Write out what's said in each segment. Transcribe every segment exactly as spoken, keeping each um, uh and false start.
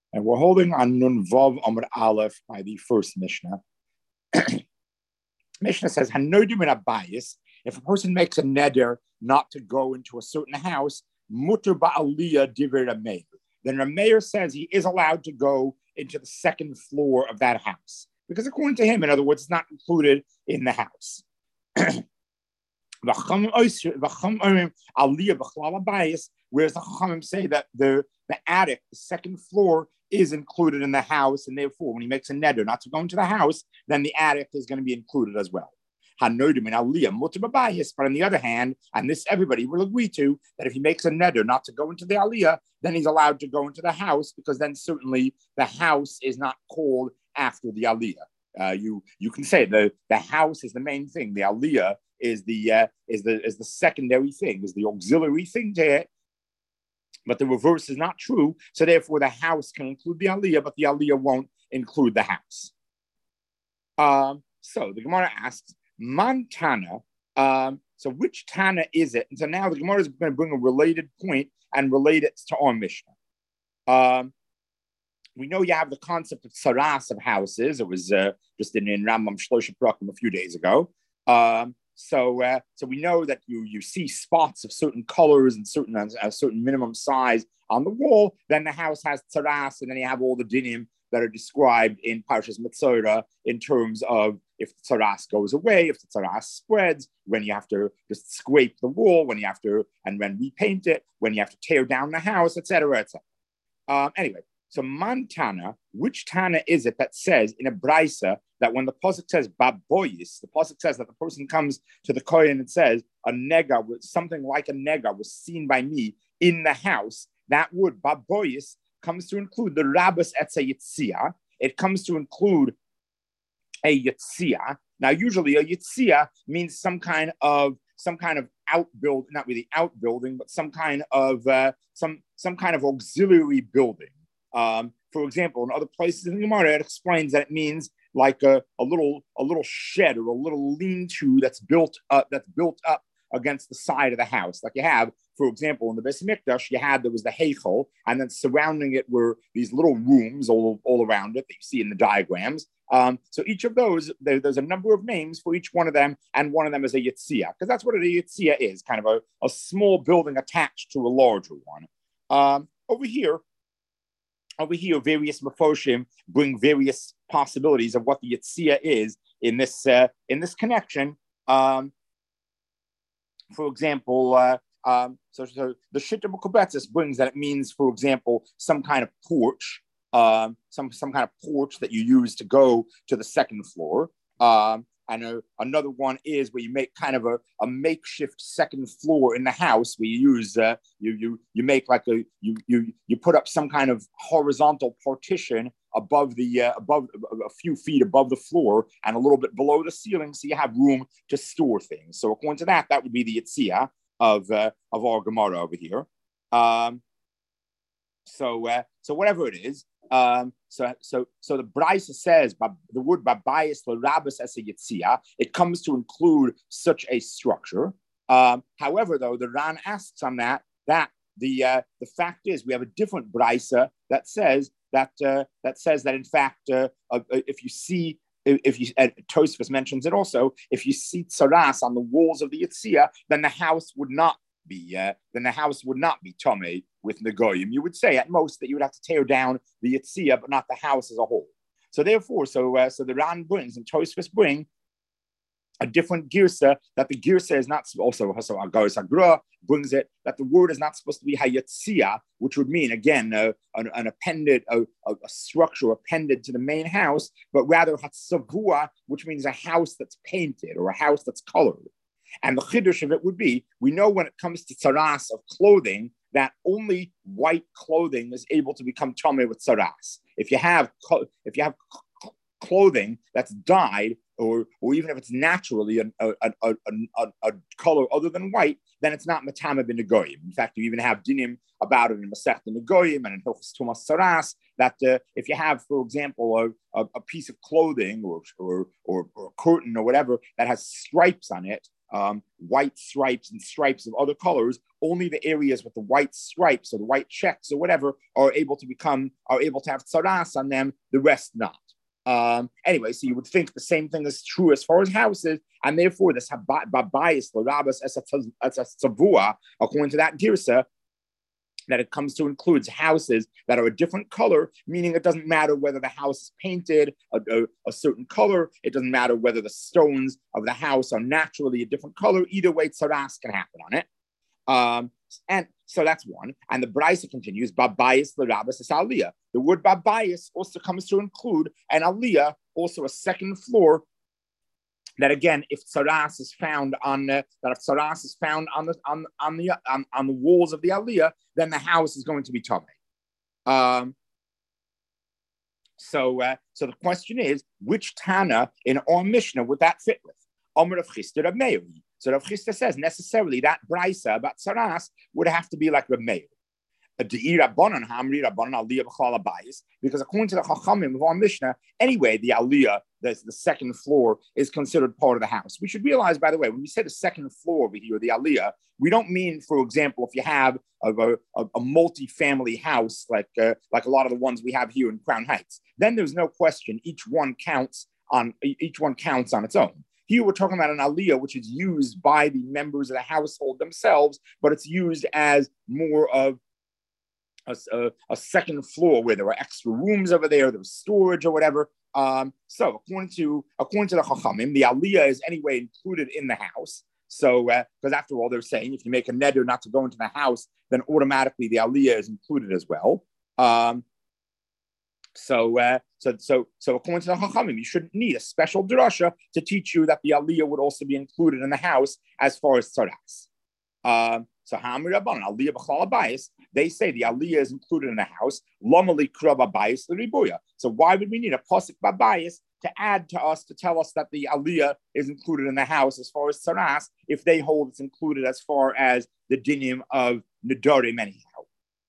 And we're holding on Nun Vav Amr Aleph by the first Mishnah. Mishnah says, Hanodim in Abayis, if a person makes a neder not to go into a certain house, mutter ba'aliyah divrei Rameir. Then Rameir says he is allowed to go into the second floor of that house. Because according to him, in other words, it's not included in the house. Whereas the Chachamim say that the, the attic, the second floor, is included in the house, and therefore, when he makes a neder not to go into the house, then the attic is going to be included as well. But on the other hand, and this everybody will agree to, that if he makes a neder not to go into the aliyah, then he's allowed to go into the house, because then certainly the house is not called after the aliyah. Uh, you you can say the the house is the main thing. The aliyah is the uh, is the is the secondary thing, is the auxiliary thing to it. But the reverse is not true. So therefore, the house can include the aliyah, but the aliyah won't include the house. Um, so the Gemara asks, Man Tana. Um, so which Tana is it? And so now the Gemara is going to bring a related point and relate it to our Mishnah. Um, we know you have the concept of tsaras of houses. It was uh, just in, in Rambam Shlosh Prakim a few days ago. Um, So, uh, so we know that you you see spots of certain colors and certain a certain minimum size on the wall. Then the house has tsaras, and then you have all the dinim that are described in Parshas Metzora in terms of if the tsaras goes away, if the tsaras spreads, when you have to just scrape the wall, when you have to and when repaint it, when you have to tear down the house, et cetera, et cetera. Um, anyway, so Mantana, which Tana is it that says in a brisa that when the pasuk says baboyis, the pasuk says that the person comes to the kohen and says a nega, something like a nega was seen by me in the house. That word baboyis comes to include the rabbis etza yitzia. It comes to include a yitzia. Now, usually a yitzia means some kind of some kind of outbuild, not really outbuilding, but some kind of uh, some some kind of auxiliary building. Um, for example, in other places in the Gemara, it explains that it means like a, a little a little shed or a little lean-to that's built up that's built up against the side of the house. Like you have, for example, in the Beis Mikdash, you had there was the heichal, and then surrounding it were these little rooms all, all around it that you see in the diagrams. Um, so each of those, there, there's a number of names for each one of them, and one of them is a yitzia, because that's what a yitzia is, kind of a, a small building attached to a larger one. Um, over here, Over here, various mafoshim bring various possibilities of what the yitzia is in this uh, in this connection. Um, for example, uh, um, so, so the Shita B'Kubetzis brings that it means, for example, some kind of porch, um, some some kind of porch that you use to go to the second floor. Um, And a, another one is where you make kind of a, a makeshift second floor in the house, where you use uh, you you you make like a you you you put up some kind of horizontal partition above the uh, above a few feet above the floor and a little bit below the ceiling, so you have room to store things. So according to that, that would be the yitzia of uh, of our Gemara over here. Um, so uh, so whatever it is. Um, so, so, so the Brisa says, but the word babayis l'rabas as a yitzia, it comes to include such a structure. Um, however, though, the Ran asks on that that the uh, the fact is we have a different Brisa that says that uh, that says that in fact, uh, uh, if you see, if you, uh, Tosfos mentions it also, if you see tsaras on the walls of the yitzia, then the house would not be, uh, then the house would not be tomei with negoyim. You would say at most that you would have to tear down the yitzia, but not the house as a whole. So therefore, so uh, so the Ran brings and Tosfos bring a different girsa, that the girsa is not also also Agaris Agra brings it that the word is not supposed to be hayatzia, which would mean again uh, an, an appended a, a structure appended to the main house, but rather hatzavua, which means a house that's painted or a house that's colored. And the chiddush of it would be, we know when it comes to tsaras of clothing that only white clothing is able to become tameh with tsaras. If you have if you have clothing that's dyed, or or even if it's naturally a, a, a, a, a color other than white, then it's not matama bin negoyim. In fact, you even have dinim about it in Masechta Negoyim and in Hilchos Tumas Tsaras that uh, if you have, for example, a, a, a piece of clothing or, or or or a curtain or whatever that has stripes on it, um, white stripes and stripes of other colors, only the areas with the white stripes or the white checks or whatever are able to become, are able to have tsaras on them, the rest not. Um, anyway, so you would think the same thing is true as far as houses, and therefore this babayis l'rabas as a tzavua, according to that girsa, that it comes to includes houses that are a different color, meaning it doesn't matter whether the house is painted a, a, a certain color. It doesn't matter whether the stones of the house are naturally a different color. Either way, tsaras can happen on it. Um, and so that's one. And the Braisa continues, babayis l'rabas es aliyah. The word babayis also comes to include an aliyah, also a second floor. That again, if tsaras is found on uh, that if tsaras is found on the on on the on, on the walls of the aliyah, then the house is going to be tamei. Um, so, uh, so the question is, which Tana in our Mishnah would that fit with? Omer of Chisda Rav Meir. So Rav Chisda says necessarily that brisa about tsaras would have to be like Rav Meir. Because according to the Chachamim of our Mishnah, anyway, the Aliyah, the, the second floor, is considered part of the house. We should realize, by the way, when we say the second floor over here, the Aliyah, we don't mean, for example, if you have a, a, a multi-family house, like, uh, like a lot of the ones we have here in Crown Heights, then there's no question each one counts on each one counts on its own. Here we're talking about an aliyah, which is used by the members of the household themselves, but it's used as more of A, a, a second floor where there were extra rooms over there, there was storage or whatever. Um, so according to according to the Chachamim, the aliyah is anyway included in the house. So because uh, after all, they're saying if you make a neder not to go into the house, then automatically the aliyah is included as well. Um, so uh, so so so according to the Chachamim, you shouldn't need a special drasha to teach you that the aliyah would also be included in the house as far as tzaras. Um, So Hamir Rabban, Aliyah B'chal Abayis, they say the Aliyah is included in the house. Lomali Krab Abayis L'Ribuya. So why would we need a Pasuk Babayis to add to us to tell us that the Aliyah is included in the house as far as Tsaras, if they hold it's included as far as the dinim of Nedarim anyhow?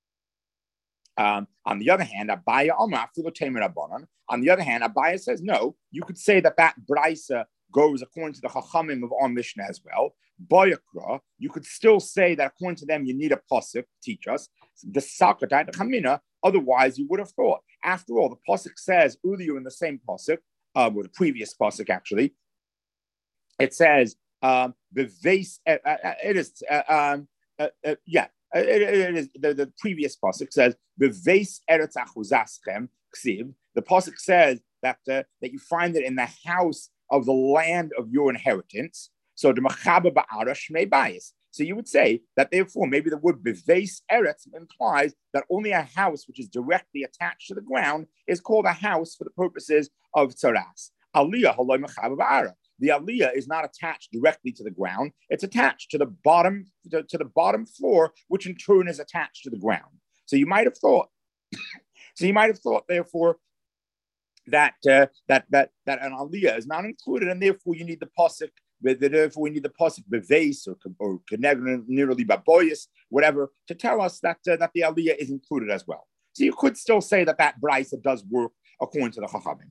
Um, on the other hand, Abaya Amar Filotemer Rabbanan. On the other hand, Abaya says no. You could say that that brisa goes according to the Chachamim of our Mishnah as well. Boyakra, you could still say that according to them you need a pasuk to teach us the Sakatai the Chamina. Otherwise, you would have thought. After all, the pasuk says earlier in the same pasuk, uh, or the previous pasuk actually, it says um, the vase. Uh, uh, it is uh, um, uh, uh, yeah. It, it is the, the previous pasuk says the vase eretz achuzaschem ksiv. The pasuk says that uh, that you find it in the house of the land of your inheritance. So the machaba ba'ara shmei bayis. So you would say that therefore maybe the word beveis eretz implies that only a house which is directly attached to the ground is called a house for the purposes of tzaras. Aliyah haloi machaba ba'ara. The aliyah is not attached directly to the ground; it's attached to the bottom to, to the bottom floor, which in turn is attached to the ground. So you might have thought. so you might have thought, therefore, that uh, that that that an aliyah is not included, and therefore you need the pasuk. Therefore, we need the pasuk beveis or or nearly baboyis, whatever, to tell us that uh, that the aliyah is included as well. So you could still say that that brisa does work according to the Chachamim.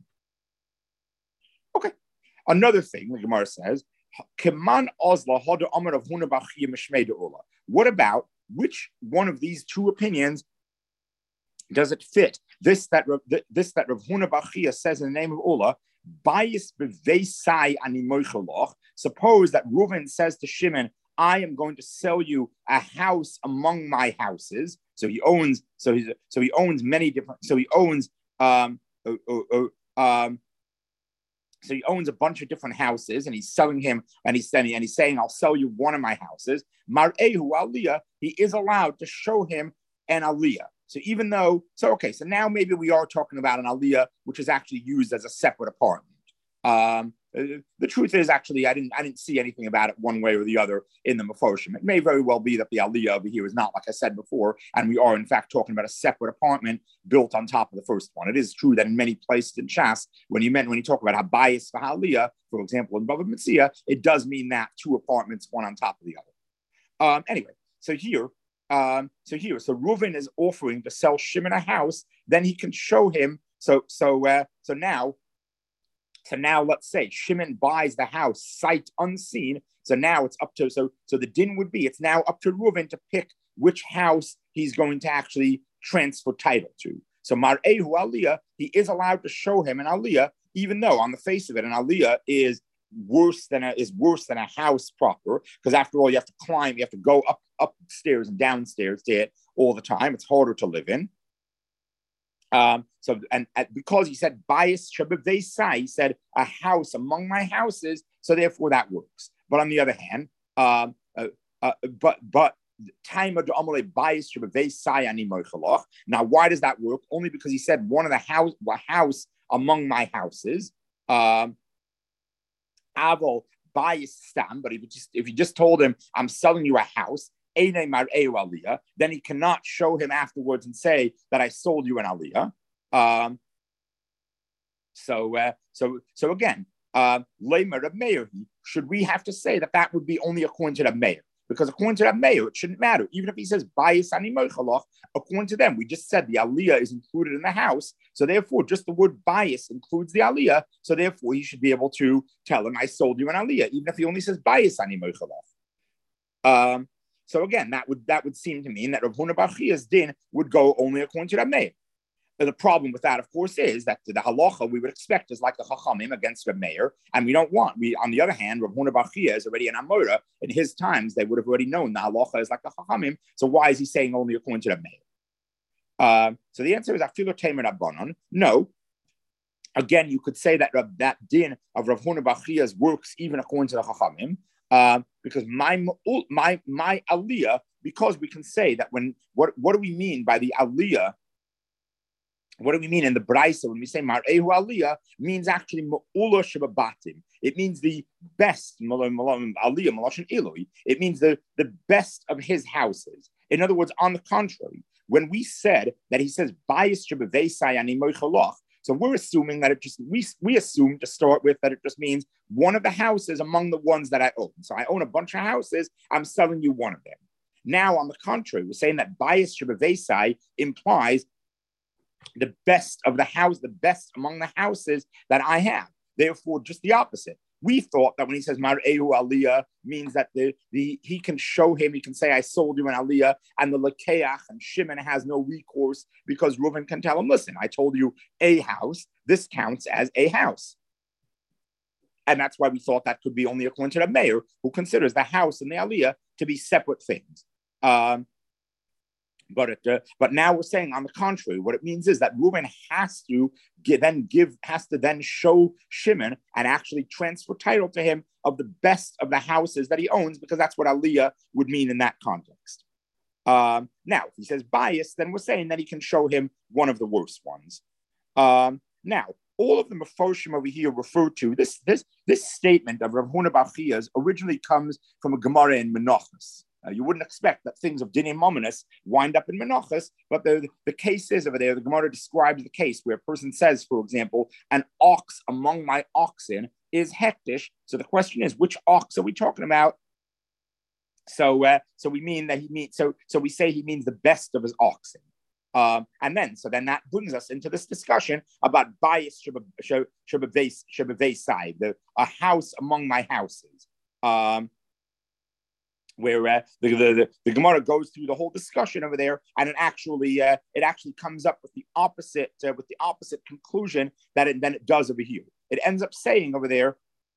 Okay, another thing the Gemara says, "Keman ozla hada amar of huna b'chiyah mishmei de'ula." What about which one of these two opinions does it fit? This that this that Rav Huna bar Chia says in the name of Ula, Bayis beveisai ani moichelach. Suppose that Reuven says to Shimon, "I am going to sell you a house among my houses." So he owns, so he's, so he owns many different. So he owns, um, uh, uh, uh, um, so he owns a bunch of different houses, and he's selling him, and he's saying, and he's saying, "I'll sell you one of my houses." Mar'ehu aliyah, he is allowed to show him an aliyah. So even though, so okay, so now maybe we are talking about an aliyah which is actually used as a separate apartment. Um, the truth is, actually, I didn't, I didn't see anything about it one way or the other in the Mefoshim. It may very well be that the aliyah over here is not, like I said before, and we are in fact talking about a separate apartment built on top of the first one. It is true that in many places in Shas, when you meant when you talk about habayis v'haliyah, for example, in Bava Metzia, it does mean that two apartments, one on top of the other. Um, anyway, so here. Um, so here, so Reuven is offering to sell Shimon a house. Then he can show him. So, so, uh, so now, So now let's say Shimon buys the house sight unseen. So now it's up to, so, so the din would be, it's now up to Reuven to pick which house he's going to actually transfer title to. So Mar'ehu Aliyah, he is allowed to show him an Aliyah, even though on the face of it, an Aliyah is worse than a, is worse than a house proper, because after all, you have to climb, you have to go up upstairs and downstairs to it all the time. It's harder to live in. Um, so and, and because he said bias Shabbat, he said a house among my houses, so therefore that works. But on the other hand, um, uh, uh, but but time of the bias Shabbat. Now, why does that work? Only because he said one of the house, a house among my houses. Um, Aval bias stam, but if you just if you just told him I'm selling you a house, then he cannot show him afterwards and say that I sold you an aliyah. Um, so, uh, so, so again, uh, should we have to say that that would be only according to the mayor? Because according to that mayor, it shouldn't matter. Even if he says bias ani moichalach, according to them, we just said the aliyah is included in the house. So therefore, just the word bias includes the aliyah. So therefore, he should be able to tell him I sold you an aliyah, even if he only says bias ani moichalach. Um, So again, that would that would seem to mean that Rav Huna bar Chia's din would go only according to Rav Meir. The problem with that, of course, is that the halacha we would expect is like the Chachamim against Rav Meir, and we don't want. We, on the other hand, Rav Huna bar Chia is already an Amora. In his times, they would have already known the halacha is like the Chachamim. So why is he saying only according to Rav Meir? Uh, so the answer is Afilu Tamer Rabbanon. No. Again, you could say that that din of Rav Huna bar Chia's works even according to the Chachamim. Uh, because my my my aliyah, because we can say that when what what do we mean by the aliyah? What do we mean in the Braisa when we say Mar'ehu Aliyah means actually Ma'ula Shababatim? It means the best Aliyah Maloshin Eloi. It means the, the best of his houses. In other words, on the contrary, when we said that he says Bayis Shabavesai Ani Moichalach, so we're assuming that it just we we assume to start with that it just means one of the houses among the ones that I own. So I own a bunch of houses. I'm selling you one of them. Now, on the contrary, we're saying that Bayis Shabavesai implies the best of the house, the best among the houses that I have. Therefore, just the opposite. We thought that when he says Mar'ehu Aliyah means that the, the he can show him, he can say, I sold you an Aliyah, and the Lekeach and Shimon has no recourse because Reuven can tell him, listen, I told you a house, this counts as a house. And that's why we thought that could be only according to the mayor, who considers the house and the Aliyah to be separate things. Um, But it, uh, but now we're saying on the contrary, what it means is that Reuben has to give, then give has to then show Shimon and actually transfer title to him of the best of the houses that he owns, because that's what Aliyah would mean in that context. Um, now, if he says bias, then we're saying that he can show him one of the worst ones. Um, now, all of the Mefoshim over here refer to this this this statement of Rav Huna bar Chia's originally comes from a Gemara in Menachos. Uh, you wouldn't expect that things of Dinim Mominus wind up in Menachos, but the, the case is over there, the Gemara describes the case where a person says, for example, an ox among my oxen is hektish. So the question is, which ox are we talking about? So uh, so we mean that he means, so, so we say he means the best of his oxen. Um, and then, so then that brings us into this discussion about bias shabavesai, the a house among my houses. Um, where uh, the, the, the, the Gemara goes through the whole discussion over there, and it actually uh, it actually comes up with the opposite uh, with the opposite conclusion that it, than it does over here. It ends up saying over there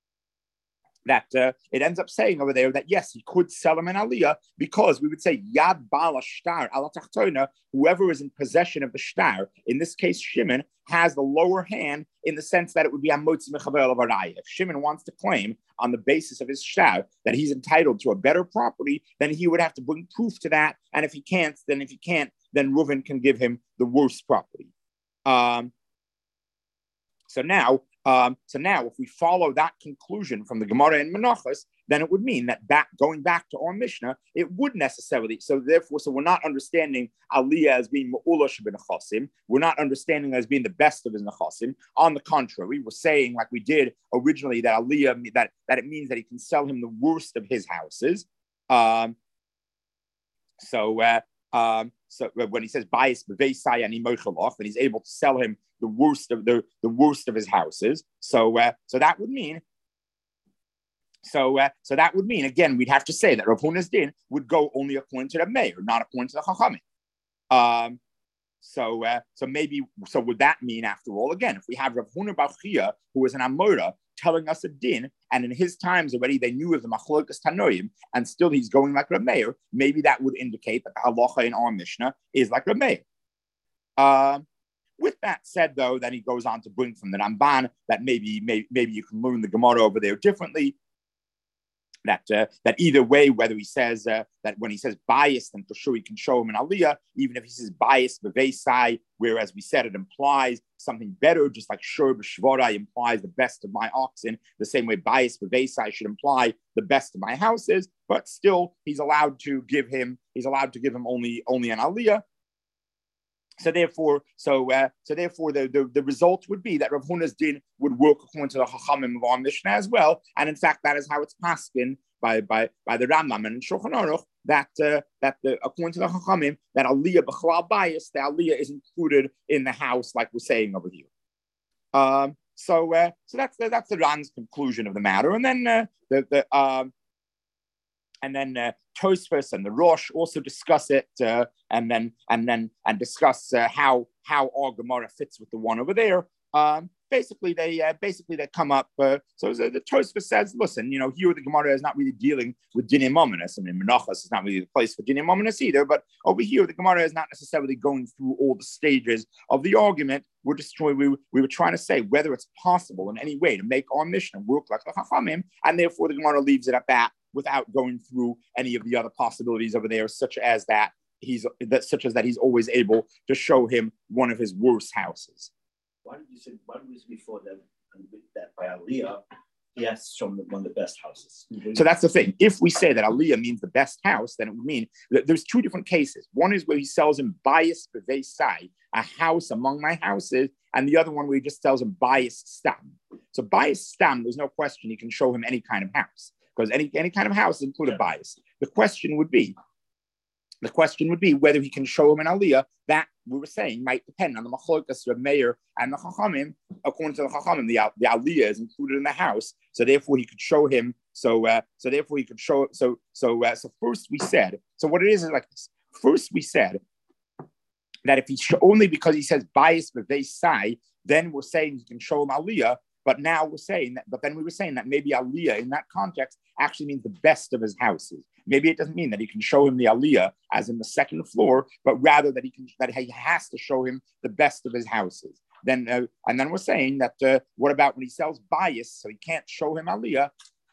that uh, it ends up saying over there that yes, he could sell him an aliyah, because we would say Yad Bala Shtar Ala Tachtona, whoever is in possession of the shtar, in this case Shimon, has the lower hand in the sense that it would be Amotzi Mechavel of Arayah. If Shimon wants to claim on the basis of his shtar that he's entitled to a better property, then he would have to bring proof to that. And if he can't, then if he can't, then Reuven can give him the worst property. Um, so now, um, so now, if we follow that conclusion from the Gemara in Menachos, then it would mean that back going back to our Mishnah, it would necessarily. So therefore, so we're not understanding Aliyah as being Ma'ula Shebenechasim. We're not understanding as being the best of his Nechasim. On the contrary, we're saying, like we did originally, that Aliyah that that it means that he can sell him the worst of his houses. Um, so. Uh, Um, so when he says bias b'veisai and imochalach, then he's able to sell him the worst of the the worst of his houses. So uh, so that would mean. So, uh, so that would mean again we'd have to say that Rav Huna's din would go only according to the mayor, not according to the chachamim. Um, so, uh, so maybe so would that mean after all again if we have Rav Huna bar Chia who is an Amora telling us a din, and in his times already they knew of the machlokas tanoim, and still he's going like Rav Meir, maybe that would indicate that the halacha in our Mishnah is like Rav Meir. Um, With that said, though, then he goes on to bring from the Ramban that maybe, maybe, maybe you can learn the Gemara over there differently. That uh, that either way, whether he says uh, that when he says bias, then for sure he can show him an aliyah, even if he says bias b'veisai, whereas we said it implies something better, just like shur b'shvorai implies the best of my oxen, the same way bias b'veisai should imply the best of my houses, but still he's allowed to give him, he's allowed to give him only, only an aliyah. So therefore, so uh, so therefore, the, the, the result would be that Rav Huna's din would work according to the Chachamim of our Mishnah as well, and in fact, that is how it's paskin by by by the Rambam and Shulchan Aruch that uh, that the, according to the Chachamim that aliyah b'chalal bias, the aliyah is included in the house, like we're saying over here. Um, so uh, so that's the, that's the Ran's conclusion of the matter, and then uh, the the. Um, And then uh, Tosfos and the Rosh also discuss it, uh, and then and then and discuss uh, how how our Gemara fits with the one over there. Um, basically, they uh, basically they come up. Uh, so the, the Tosfos says, listen, you know, here the Gemara is not really dealing with dinim ominous. I mean, Menachos is not really the place for dinim ominous either. But over here, the Gemara is not necessarily going through all the stages of the argument. We're just we we were trying to say whether it's possible in any way to make our Mishnah work like the Chachamim, and therefore the Gemara leaves it at that, without going through any of the other possibilities over there, such as that he's that such as that he's always able to show him one of his worst houses. Why did you say why did you before that that by Aliyah he has shown one of the best houses? So that's the thing. If we say that Aliyah means the best house, then it would mean that there's two different cases. One is where he sells him bias b'veisai, a house among my houses, and the other one where he just sells him bias stam. So bias stam, there's no question he can show him any kind of house, because any, any kind of house is included bias. The question would be, the question would be whether he can show him an aliyah. That we were saying might depend on the machlokas of Meir and the Chachamim. According to the Chachamim, the, the aliyah is included in the house, so therefore he could show him. So uh, so therefore he could show. So so uh, so first we said. So what it is is like this. First we said that if he sh- only because he says bias b'veisai, then we're saying he can show him aliyah. But now we're saying that, but then we were saying that maybe aliyah in that context actually means the best of his houses. Maybe it doesn't mean that he can show him the aliyah as in the second floor, but rather that he can, that he has to show him the best of his houses. Then, uh, and then we're saying that, uh, what about when he sells bias, so he can't show him aliyah?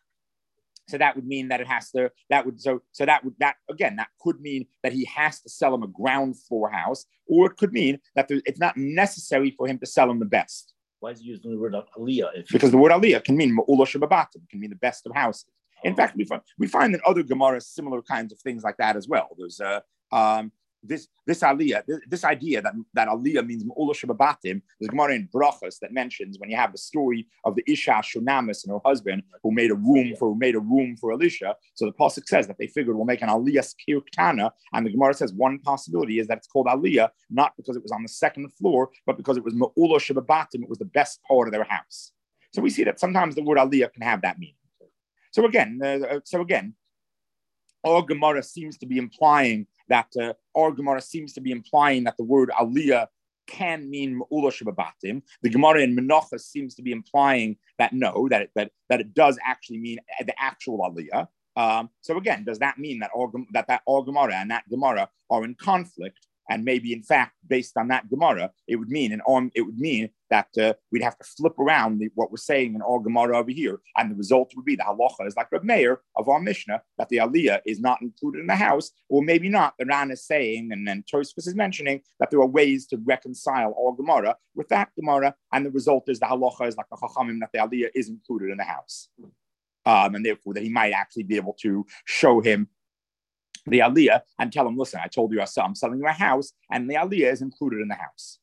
So that would mean that it has to, that would, so, so that would, that again, that could mean that he has to sell him a ground floor house, or it could mean that there, it's not necessary for him to sell him the best. Why is he using the word aliyah? If because the word aliyah can mean ma'ula shababatim, can mean the best of houses. In fact, we find we find in other Gemaras similar kinds of things like that as well. There's uh, um, this this aliyah, this, this idea that, that aliyah means ma'ula shababatim. There's a Gemara in Brachos that mentions when you have the story of the Isha Shunamis and her husband who made a room for who made a room for Elisha. So the pasuk says that they figured we'll make an aliyah skirktana, and the Gemara says one possibility is that it's called aliyah not because it was on the second floor, but because it was ma'ula shababatim. It was the best part of their house. So we see that sometimes the word aliyah can have that meaning. So again, uh, so again, our Gemara seems to be implying that uh, our Gemara seems to be implying that the word aliyah can mean ma'ula shababatim. The Gemara in Menachos seems to be implying that no, that it, that that it does actually mean the actual aliyah. Um, so again, does that mean that our, that that our Gemara and that Gemara are in conflict? And maybe, in fact, based on that Gemara, it would mean, and um, it would mean that uh, we'd have to flip around the, what we're saying in our Gemara over here, and the result would be the halacha is like Reb Meir of our Mishnah, that the aliyah is not included in the house, or maybe not. The Ran is saying, and then Tosfos is mentioning that there are ways to reconcile our Gemara with that Gemara, and the result is the halacha is like the Chachamim, that the aliyah is included in the house, um, and therefore that he might actually be able to show him the aliyah and tell him, listen, I told you I'm selling you a house, and the aliyah is included in the house.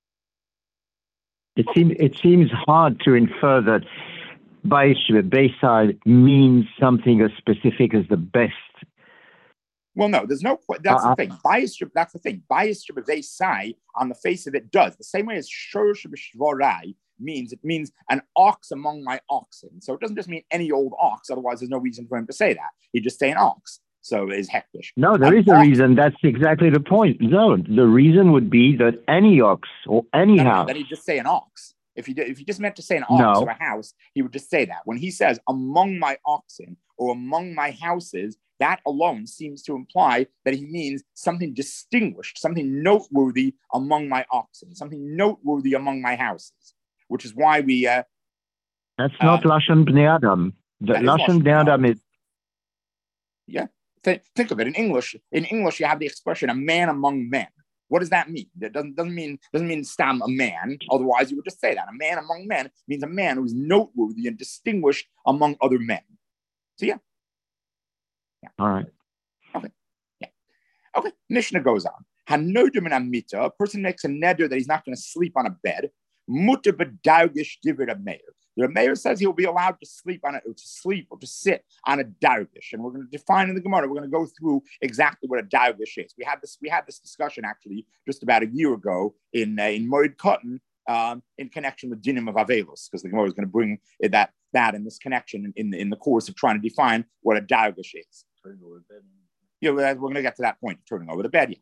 It seems it seems hard to infer that Bayside means something as specific as the best Well, no, there's no. That's uh, the thing. Bias. That's the thing. Bias they say on the face of it does the same way as shor shebishvorai means. It means an ox among my oxen. So it doesn't just mean any old ox. Otherwise, there's no reason for him to say that. He'd just say an ox. So is hektish. No, there an is a ox, reason. That's exactly the point. No, the reason would be that any ox or any no, house. No, then he'd just say an ox. If he did, if he just meant to say an ox no. or a house, he would just say that. When he says among my oxen or among my houses, that alone seems to imply that he means something distinguished, something noteworthy among my oxen, something noteworthy among my houses, which is why we. Uh, That's not uh, Lashon Bnei Adam. The Lashon Bnei Adam is. Yeah. Th- think of it in English. In English, you have the expression "a man among men." What does that mean? It doesn't doesn't mean doesn't mean stam a man. Otherwise, you would just say that a man among men means a man who is noteworthy and distinguished among other men. So yeah, yeah. All right. Okay. Yeah. Okay. Mishnah goes on. Hanodim and amita. A person makes a neder that he's not going to sleep on a bed. Mutter b'dargish divid a mayor. The mayor says he'll be allowed to sleep on it, or to sleep, or to sit on a dargish, and we're going to define in the Gemara. We're going to go through exactly what a dargish is. We had this, we had this discussion actually just about a year ago in uh, in Moed Cotton um, in connection with dinim of Avelos, because the Gemara is going to bring that that in this connection in, in in the course of trying to define what a dargish is. Yeah, we're going to get to that point of turning over the bed.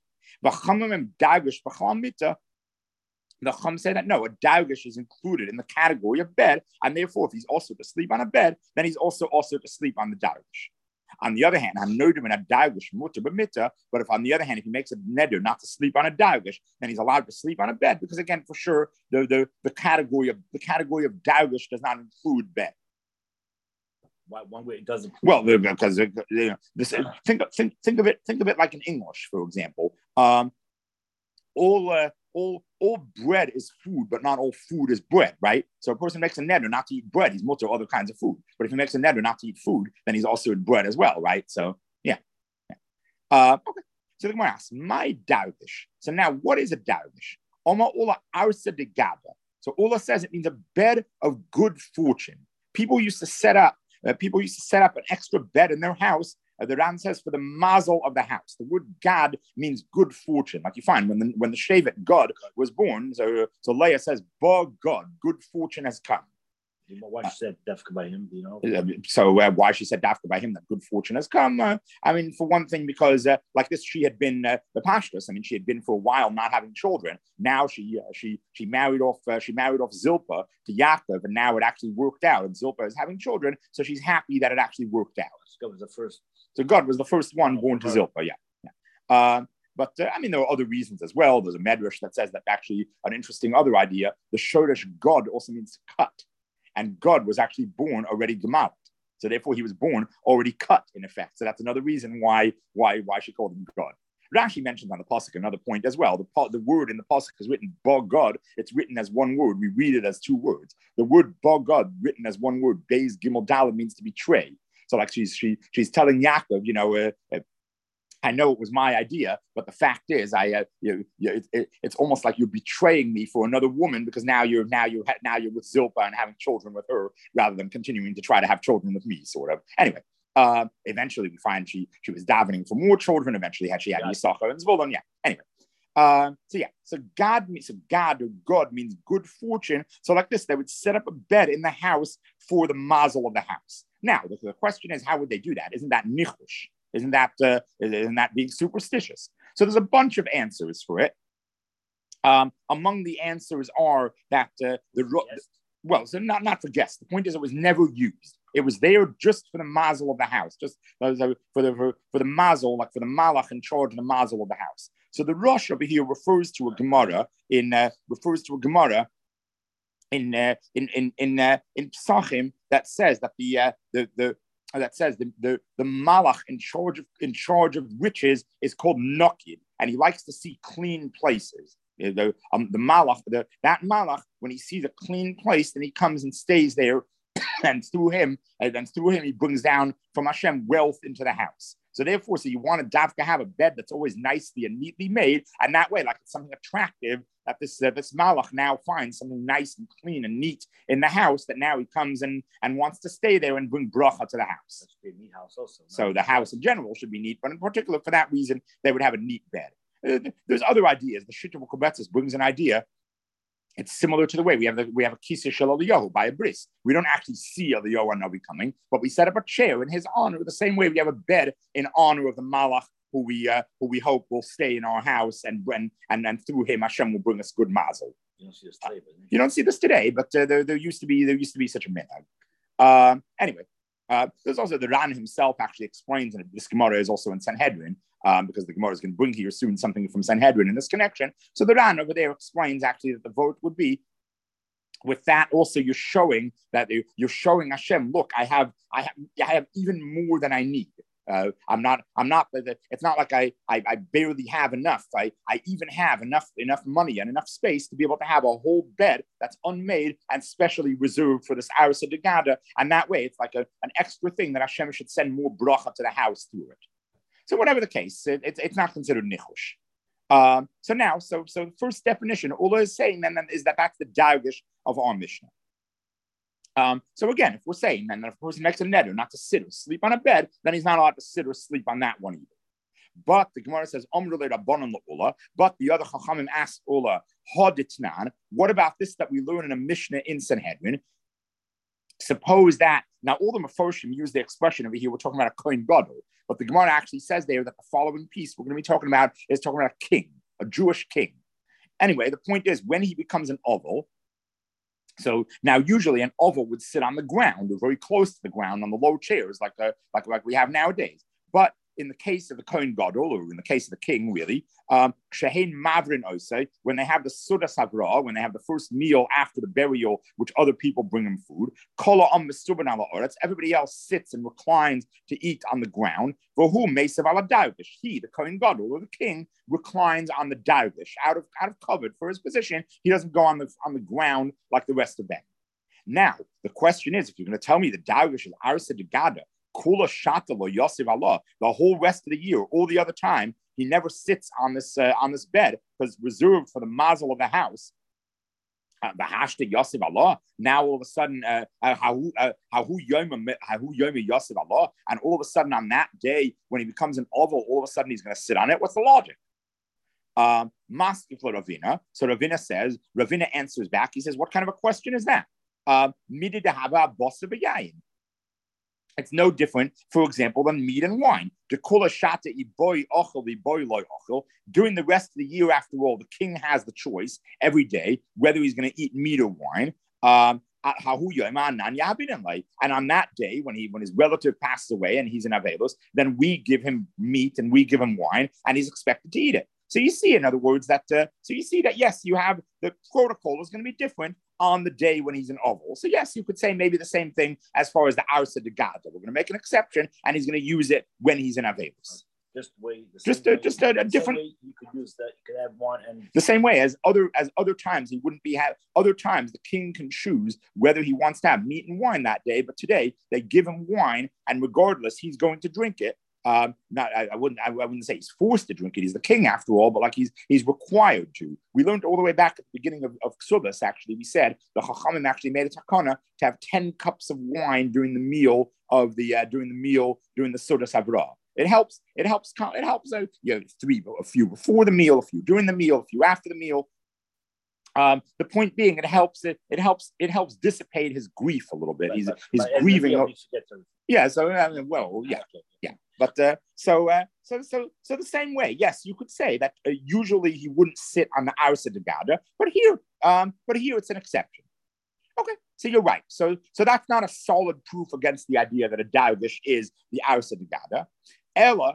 Yeah. The Chum say that no, a dargish is included in the category of bed, and therefore, if he's also to sleep on a bed, then he's also also to sleep on the dargish. On the other hand, I'm nodim in a dargish mutter b'mitta, but if on the other hand, if he makes a neder not to sleep on a dargish, then he's allowed to sleep on a bed because again, for sure, the the, the category of the category of dargish does not include bed. Why one way it doesn't? Well, because you know, this think think think of it think of it like in English, for example. Um, all uh, all all bread is food, but not all food is bread, right? So a person makes a neder not to eat bread, he's mutter other kinds of food. But if he makes a neder not to eat food, then he's also in bread as well, right? So yeah. yeah. Uh, okay. So the Gemara asks, my dargish. So now, what is a dargish? Oma ula arsa de gaba. So Ula says it means a bed of good fortune. People used to set up. Uh, people used to set up an extra bed in their house. Uh, the Ran says for the mazel of the house. The word Gad means good fortune. Like you find when the when the Shevet God was born, so so Leah says, "Ba God, good fortune has come." Why she said dafka by him, you know? So uh, why she said dafka by him that good fortune has come? Uh, I mean, for one thing, because uh, like this, she had been uh, the pashtus. I mean, she had been for a while not having children. Now she uh, she she married off uh, she married off Zilpah to Yaakov, and now it actually worked out. And Zilpah is having children, so she's happy that it actually worked out. God was the first. So God was the first one born to Zilpah. Yeah, yeah. Uh, But uh, I mean, there are other reasons as well. There's a medrash that says that actually an interesting other idea. The shoresh God also means to cut. And God was actually born already gemalit. So therefore he was born already cut in effect. So that's another reason why why why she called him God. Rashi mentions on the pasuk another point as well. The, the word in the pasuk is written ba God. It's written as one word. We read it as two words. The word ba God written as one word, Beis Gimel Daled, means to betray. So like she's she she's telling Yaakov, you know, uh, uh, I know it was my idea, but the fact is, I uh, you, you, it, it, it's almost like you're betraying me for another woman because now you're now you're now you're with Zilpah and having children with her rather than continuing to try to have children with me, sort of. Anyway, uh, eventually we find she she was davening for more children. Eventually, had she had Yisachar and Zvulun. Yeah. Anyway, uh, so yeah, so God means so God or God means good fortune. So like this, they would set up a bed in the house for the mazel of the house. Now the, the question is, how would they do that? Isn't that nichush? Isn't that uh, isn't that being superstitious? So there's a bunch of answers for it. Um, among the answers are that uh, the yes. well, so not not for guests. The point is, it was never used. It was there just for the mazel of the house, just uh, for the for, for the mazel, like for the malach in charge of the mazel of the house. So the Rosh over here refers to a Gemara in uh, refers to a Gemara in uh, in in in uh, in Psachim that says that the uh, the the that says the, the, the malach in charge of in charge of riches is called Nokid, and he likes to see clean places. The, um, the malach, the, that malach, when he sees a clean place, then he comes and stays there, and through him, and then through him, he brings down from Hashem wealth into the house. So therefore, so you want to davka have a bed that's always nicely and neatly made, and that way, like it's something attractive that this uh, this malach now finds something nice and clean and neat in the house that now he comes and and wants to stay there and bring bracha to the house. That should be a neat house also. No? So the house in general should be neat, but in particular for that reason, they would have a neat bed. Uh, there's other ideas. The Shita Kobetzis brings an idea. It's similar to the way we have the, we have a kiseh shel Eliyahu by a bris. We don't actually see Eliyahu Navi coming, but we set up a chair in his honor. The same way we have a bed in honor of the malach who we uh, who we hope will stay in our house, and and and, and through him Hashem will bring us good mazel. You don't see this today, but you don't see this today, but uh, there there used to be there used to be such a minhag. Uh, anyway, uh, there's also the Ran himself actually explains, and this Gemara is also in Sanhedrin. Um, because the Gemara is going to bring here soon something from Sanhedrin in this connection. So the Ran over there explains actually that the vote would be, with that also you're showing that you're showing Hashem, look, I have, I have, I have even more than I need. Uh, I'm not, I'm not, it's not like I, I, I barely have enough. I, I even have enough, enough money and enough space to be able to have a whole bed that's unmade and specially reserved for this Arisa de Gada. And that way it's like a, an extra thing that Hashem should send more bracha to the house through it. So whatever the case, it, it, it's not considered nichush. Um, so now, so so the first definition, Ula is saying then, then is that that's the dargish of our Mishnah. Um, so again, if we're saying then that if a person makes a neder not to sit or sleep on a bed, then he's not allowed to sit or sleep on that one either. But the Gemara says, but the other Chachamim asked Ula, what about this that we learn in a Mishnah in Sanhedrin? Suppose that, now all the Meforshim use the expression over here, we're talking about a Kohen Gadol, but the Gemara actually says there that the following piece we're going to be talking about is talking about a king, a Jewish king. Anyway, the point is when he becomes an oval, so now usually an oval would sit on the ground or very close to the ground on the low chairs like, a, like, like we have nowadays. But in the case of the Kohen Gadol, or in the case of the king, really, um, Shehein Mavrin Osei, when they have the Sudas Havra, when they have the first meal after the burial, which other people bring them food, Kola Am Mesuban ala Oretz, everybody else sits and reclines to eat on the ground. For whom Mesav ala Darvish, he, the Kohen Gadol, or the king, reclines on the Darvish, out of out of covered for his position. He doesn't go on the on the ground like the rest of them. Now, the question is, if you're going to tell me the Darvish is Arisa de Gada, Kula Shatalo Yosef Allah, the whole rest of the year, all the other time, he never sits on this uh, on this bed because it's reserved for the mazel of the house. The hashtag Yosef Allah. Now all of a sudden, uh, Hahu Yoma Yosef Allah, and all of a sudden on that day when he becomes an oval, all of a sudden he's going to sit on it. What's the logic? Um, Maskif Ravina. So Ravina says, Ravina answers back. He says, what kind of a question is that? Midi dehava bosa b'yayin. It's no different, for example, than meat and wine. During the rest of the year, after all, the king has the choice every day whether he's going to eat meat or wine. Um, and on that day, when he when his relative passes away and he's in Avelos, then we give him meat and we give him wine, and he's expected to eat it. So you see, in other words, that uh, so you see that yes, you have the protocol is going to be different on the day when he's an oval. So yes, you could say maybe the same thing as far as the Arsa de Gada. We're going to make an exception, and he's going to use it when he's in Avelos. Just way, the just a, way, just a, a different. Way you could use that. You could have one and the same way as other as other times he wouldn't be have other times the king can choose whether he wants to have meat and wine that day. But today they give him wine, and regardless, he's going to drink it. Um, not, I, I wouldn't. I, I wouldn't say he's forced to drink it. He's the king after all, but like he's he's required to. We learned all the way back at the beginning of, of Ksubas. Actually, we said the Chachamim actually made a takana to have ten cups of wine during the meal of the uh, during the meal during the Sudas Havra. It helps. It helps. It helps. Uh, you know, three, a few before the meal, a few during the meal, a few after the meal. Um, the point being, it helps. It, it helps. It helps dissipate his grief a little bit. Right, he's but, he's but grieving. Meal, yeah. So uh, well, yeah, yeah. But uh, so uh, so so so the same way. Yes, you could say that uh, usually he wouldn't sit on the Arsa de Gada, but here, um, but here it's an exception. Okay, so you're right. So so that's not a solid proof against the idea that a Darvish is the Arsa de Gada. Ella,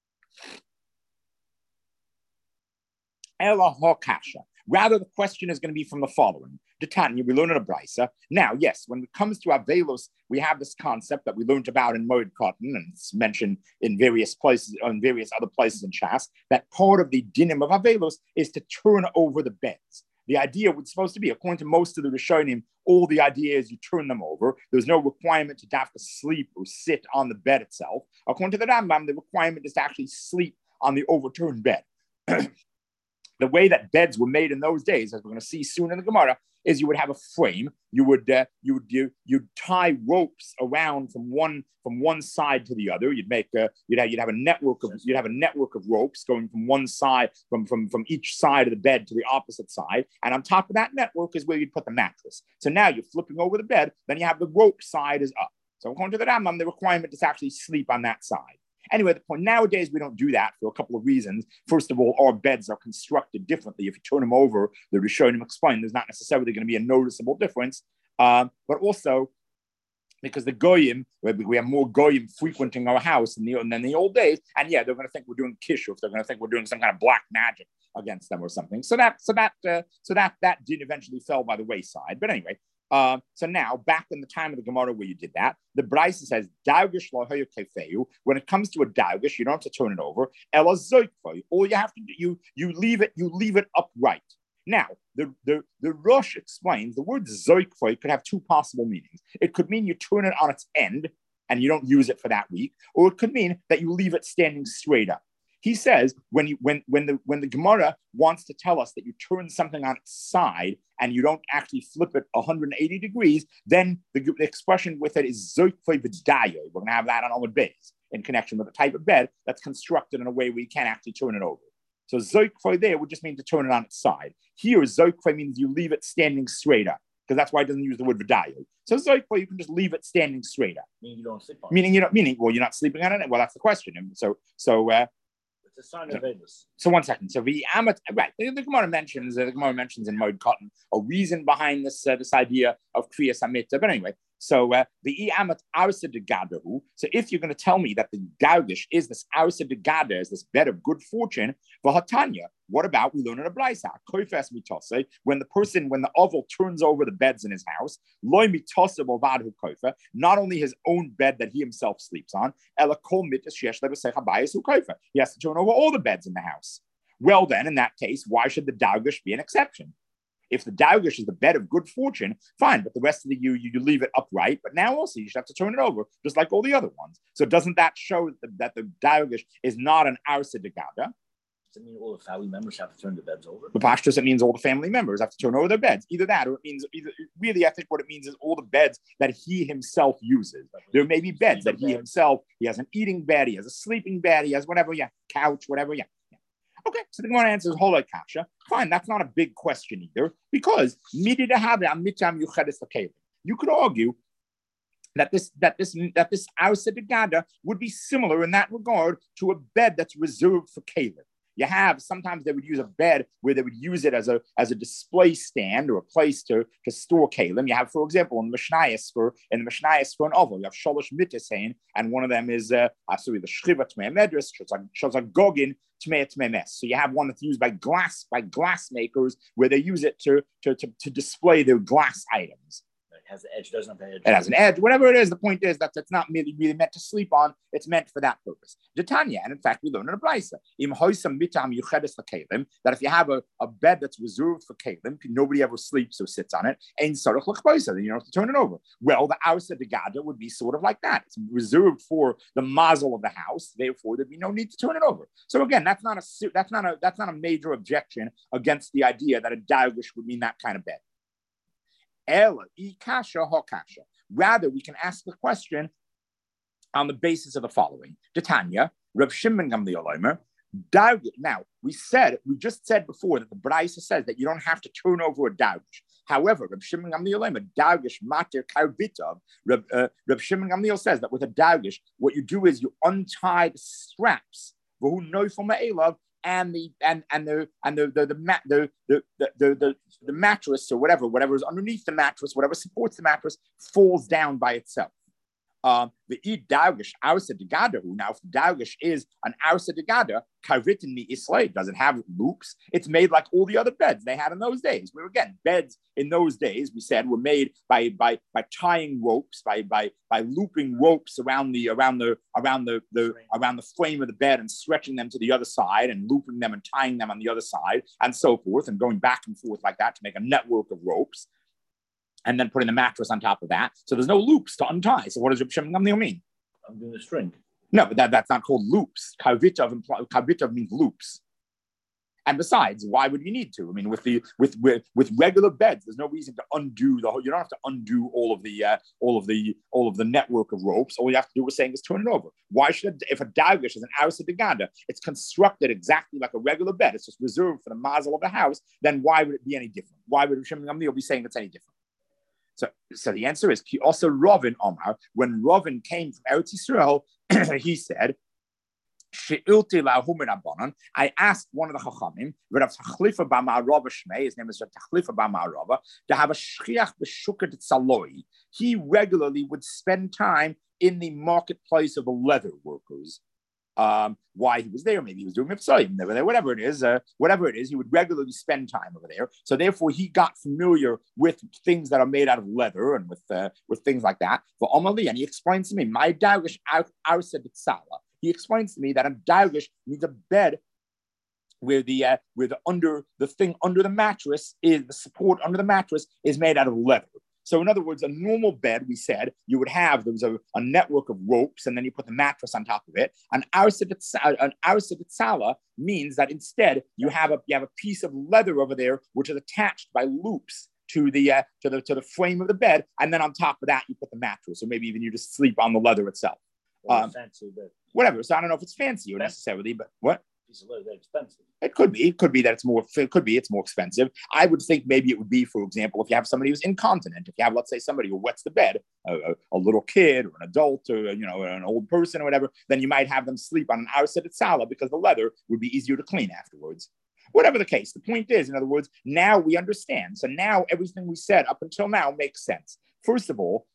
Ella Hokasha. Rather, the question is going to be from the following. Detanya, we learn in a brisa. Now, yes, when it comes to Avelos, we have this concept that we learned about in Moed Cotton, and it's mentioned in various places, in various other places in Shas, that part of the dinim of Avelos is to turn over the beds. the idea was supposed to be, according to most of the Rishonim, all the idea is you turn them over. There's no requirement to have to sleep or sit on the bed itself. According to the Rambam, the requirement is to actually sleep on the overturned bed. The way that beds were made in those days, as we're going to see soon in the Gemara, is you would have a frame. You would uh, you would you you'd tie ropes around from one from one side to the other. You'd make a, you'd have you'd have a network of you'd have a network of ropes going from one side from from from each side of the bed to the opposite side. And on top of that network is where you'd put the mattress. So now you're flipping over the bed. Then you have the rope side is up. So according to the Rambam, the requirement is to actually sleep on that side. Anyway, the point nowadays, we don't do that for a couple of reasons. First of all, our beds are constructed differently. If you turn them over, the Rishonim explain there's not necessarily going to be a noticeable difference. Um, but also, because the Goyim, we have more Goyim frequenting our house than the, than the old days. And yeah, they're going to think we're doing kishuf. They're going to think we're doing some kind of black magic against them or something. So that, so that, uh, so that, that did eventually fell by the wayside. But anyway, Uh, so now, back in the time of the Gemara where you did that, the Brisa says, when it comes to a daugish, you don't have to turn it over. All you have to do, you, you leave it, you leave it upright. Now, the, the, the Rosh explains the word zoikfoy could have two possible meanings. It could mean you turn it on its end and you don't use it for that week, or it could mean that you leave it standing straight up. He says when you when when the when the Gemara wants to tell us that you turn something on its side and you don't actually flip it one hundred eighty degrees, then the, the expression with it is zoikfoy v'dayo. We're going to have that on Amud Beis in connection with the type of bed that's constructed in a way where you can't actually turn it over. So zoikfoy there would just mean to turn it on its side. Here, zoikfoy means you leave it standing straight up, because that's why it doesn't use the word v'dayo. So zoikfoy, you can just leave it standing straight up. Meaning you don't sleep on it. Meaning you don't meaning well, you're not sleeping on it. Well, that's the question. And so so. Uh, It's a sign of Venus. So one second. So the Amat, right? The, the Gemara mentions uh, the Gemara mentions in Moed Cotton a reason behind this uh, this idea of Kriyas Hamita. But anyway, so uh, the Amat Arsa de Gadahu. So if you're going to tell me that the Gaudish is this Arsa de Gada, is this bed of good fortune, for Hatanya, what about we learn in a Brisa? Koifes mitose, when the person, when the oval turns over the beds in his house, loy mitose bovadhu koifa, not only his own bed that he himself sleeps on, ela kol mitas shesh lebesech habayis koifa. He has to turn over all the beds in the house. Well, then, in that case, why should the Daugish be an exception? If the Daugish is the bed of good fortune, fine, but the rest of the you, you, you leave it upright, but now also you should have to turn it over, just like all the other ones. So doesn't that show that the, that the Daugish is not an Arsa de Gada? Does it mean all the family members have to turn the beds over? The pashtus, it means all the family members have to turn over their beds. Either that, or it means, either, really, I think what it means is all the beds that he himself uses. There may be beds that he himself, he has an eating bed, he has a sleeping bed, he has whatever, yeah, couch, whatever, yeah. yeah. Okay, so the one answer is Holoi Kasha. Fine, that's not a big question either, because you could argue that this that this that this Arsa de Gada would be similar in that regard to a bed that's reserved for Caleb. You have, sometimes they would use a bed where they would use it as a as a display stand or a place to, to store kalim. You have, for example, in the Mishnayos for in the Mishnayos for an oval, you have sholosh mitasein, and one of them is uh, sorry, the shriva tmei medras, shazagogin tmei tmei mes. So you have one that's used by glass by glass makers where they use it to to to, to display their glass items. It has an edge, doesn't have an edge. It has an edge, whatever it is. The point is that it's not really, really meant to sleep on. It's meant for that purpose. Tanya, and in fact, we learn in a brisa that if you have a, a bed that's reserved for kalim, nobody ever sleeps or sits on it, and then you don't have to turn it over. Well, the Arsa de Gada would be sort of like that. It's reserved for the mazel of the house, therefore there'd be no need to turn it over. So again, that's not a that's not a that's not a major objection against the idea that a daugish would mean that kind of bed. Ela, ikasha, hokasha. Rather, we can ask the question on the basis of the following. Tanya, Reb Shimon Gamliel Omer, now, we said, we just said before that the Braisa says that you don't have to turn over a daugish. However, Reb Shimon Gamliel Omer, daugish matir karvitav, Reb, uh, Reb Shimon Gamliel says that with a daugish, what you do is you untie the straps, v'hu noifel me'elav, and the and and the and the the the, the, the, the, the, the the mattress or whatever, whatever is underneath the mattress, whatever supports the mattress, falls down by itself. Um, the e daugish arsa de gada. Now, if daugish is an arsa de gada, kavit in the Islay doesn't have loops. It's made like all the other beds they had in those days. Where again, beds in those days we said were made by by by tying ropes, by by by looping ropes around the around the around the, the around the frame of the bed and stretching them to the other side and looping them and tying them on the other side and so forth and going back and forth like that to make a network of ropes. And then putting the mattress on top of that. So there's no loops to untie. So what does Reb Shimon Gamliel mean? I'm doing a string. No, but that, that's not called loops. Kavitav, kavitav means loops. And besides, why would you need to? I mean, with the with with, with regular beds, there's no reason to undo the whole. You don't have to undo all of the uh, all of the all of the network of ropes. All you have to do, we're saying, is turn it over. Why should it, if a daugish is an arsa de gada, it's constructed exactly like a regular bed. It's just reserved for the mazel of the house. Then why would it be any different? Why would Reb Shimon Gamliel be saying it's any different? So, so the answer is also Ravin Omar. When Ravin came from Eretz Yisrael, he said, I asked one of the Chachamim, his name is Tachlifa B'Ma'arava, to have a shchiach b'shukat tzaloi. He regularly would spend time in the marketplace of the leather workers. Um, why he was there, maybe he was doing mitzvahim, whatever it is, uh, whatever it is, he would regularly spend time over there. So therefore, he got familiar with things that are made out of leather and with uh, with things like that. For Omali, and he explains to me, my daugish arsa b'tzala. He explains to me that a daugish means a bed where the uh, where the under the thing under the mattress is the support under the mattress is made out of leather. So in other words, a normal bed, we said, you would have, there was a, a network of ropes, and then you put the mattress on top of it. An arsa b'tzala means that instead you have a you have a piece of leather over there, which is attached by loops to the uh, to the to the frame of the bed, and then on top of that you put the mattress, or maybe even you just sleep on the leather itself. Um, fancy bed. Whatever. So I don't know if it's fancy or necessarily, but what? Piece of leather, expensive. It could be. It could be that it's more. It could be it's more expensive. I would think maybe it would be, for example, if you have somebody who's incontinent. If you have, let's say, somebody who wets the bed, a, a, a little kid or an adult or you know an old person or whatever, then you might have them sleep on an arsa b'tzala because the leather would be easier to clean afterwards. Whatever the case, the point is, in other words, now we understand. So now everything we said up until now makes sense. First of all,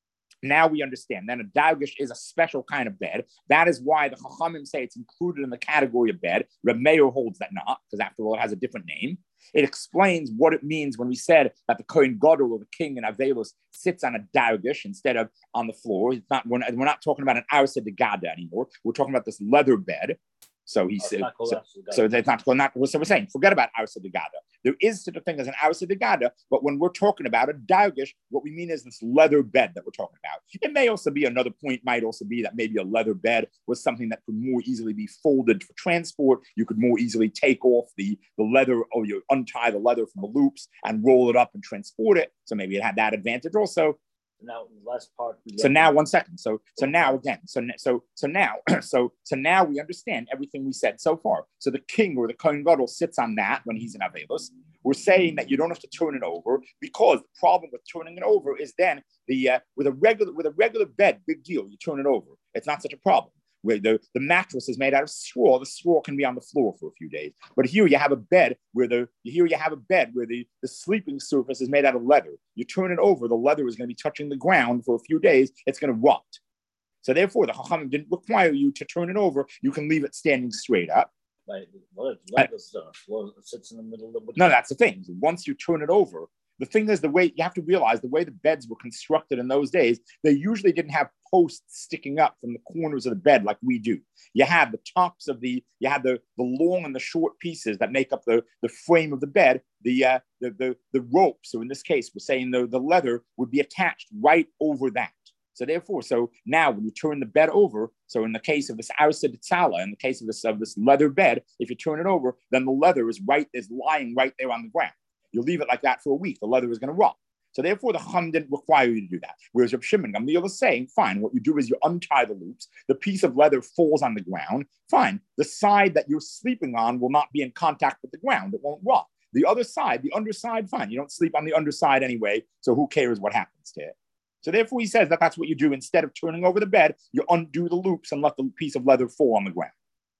now we understand. Then a daugish is a special kind of bed. That is why the Chachamim say it's included in the category of bed. Reb Meir holds that not, because after all, it has a different name. It explains what it means when we said that the Kohen Gadol or the king in Avelos sits on a daugish instead of on the floor. It's not, we're, not, we're not talking about an arsa de gada anymore. We're talking about this leather bed. So he said, so, so that's not, well, not, so we're saying, forget about arsa de gada. There is such a thing as an arsa de gada, but when we're talking about a daugish, what we mean is this leather bed that we're talking about. It may also be, another point might also be that maybe a leather bed was something that could more easily be folded for transport. You could more easily take off the, the leather, or you untie the leather from the loops and roll it up and transport it. So maybe it had that advantage also. Now, last part. So now, one second. So, so now again. So, so, so now, so, so now we understand everything we said so far. So the king or the Kohen Gadol sits on that when he's in Avelos. We're saying that you don't have to turn it over because the problem with turning it over is then the uh, with a regular with a regular bed, big deal. You turn it over. It's not such a problem. Where the, the mattress is made out of straw, the straw can be on the floor for a few days. But here you have a bed where the here you have a bed where the, the sleeping surface is made out of leather. You turn it over, the leather is going to be touching the ground for a few days. It's going to rot. So therefore, the Chachamim didn't require you to turn it over. You can leave it standing straight up. Like, leather stuff sits in the middle of the. No, that's the thing. Once you turn it over. The thing is, the way you have to realize the way the beds were constructed in those days, they usually didn't have posts sticking up from the corners of the bed like we do. You had the tops of the, you had the, the long and the short pieces that make up the, the frame of the bed, the, uh, the, the, the rope. So in this case, we're saying the, the leather would be attached right over that. So therefore, so now when you turn the bed over, so in the case of this arsa b'tzala, in the case of this, of this leather bed, if you turn it over, then the leather is right, is lying right there on the ground. You leave it like that for a week, the leather is going to rot. So therefore, the Chum didn't require you to do that. Whereas Reb Shimon Gamliel is saying, fine, what you do is you untie the loops, the piece of leather falls on the ground, fine. The side that you're sleeping on will not be in contact with the ground, it won't rot. The other side, the underside, fine. You don't sleep on the underside anyway, so who cares what happens to it? So therefore, he says that that's what you do. Instead of turning over the bed, you undo the loops and let the piece of leather fall on the ground.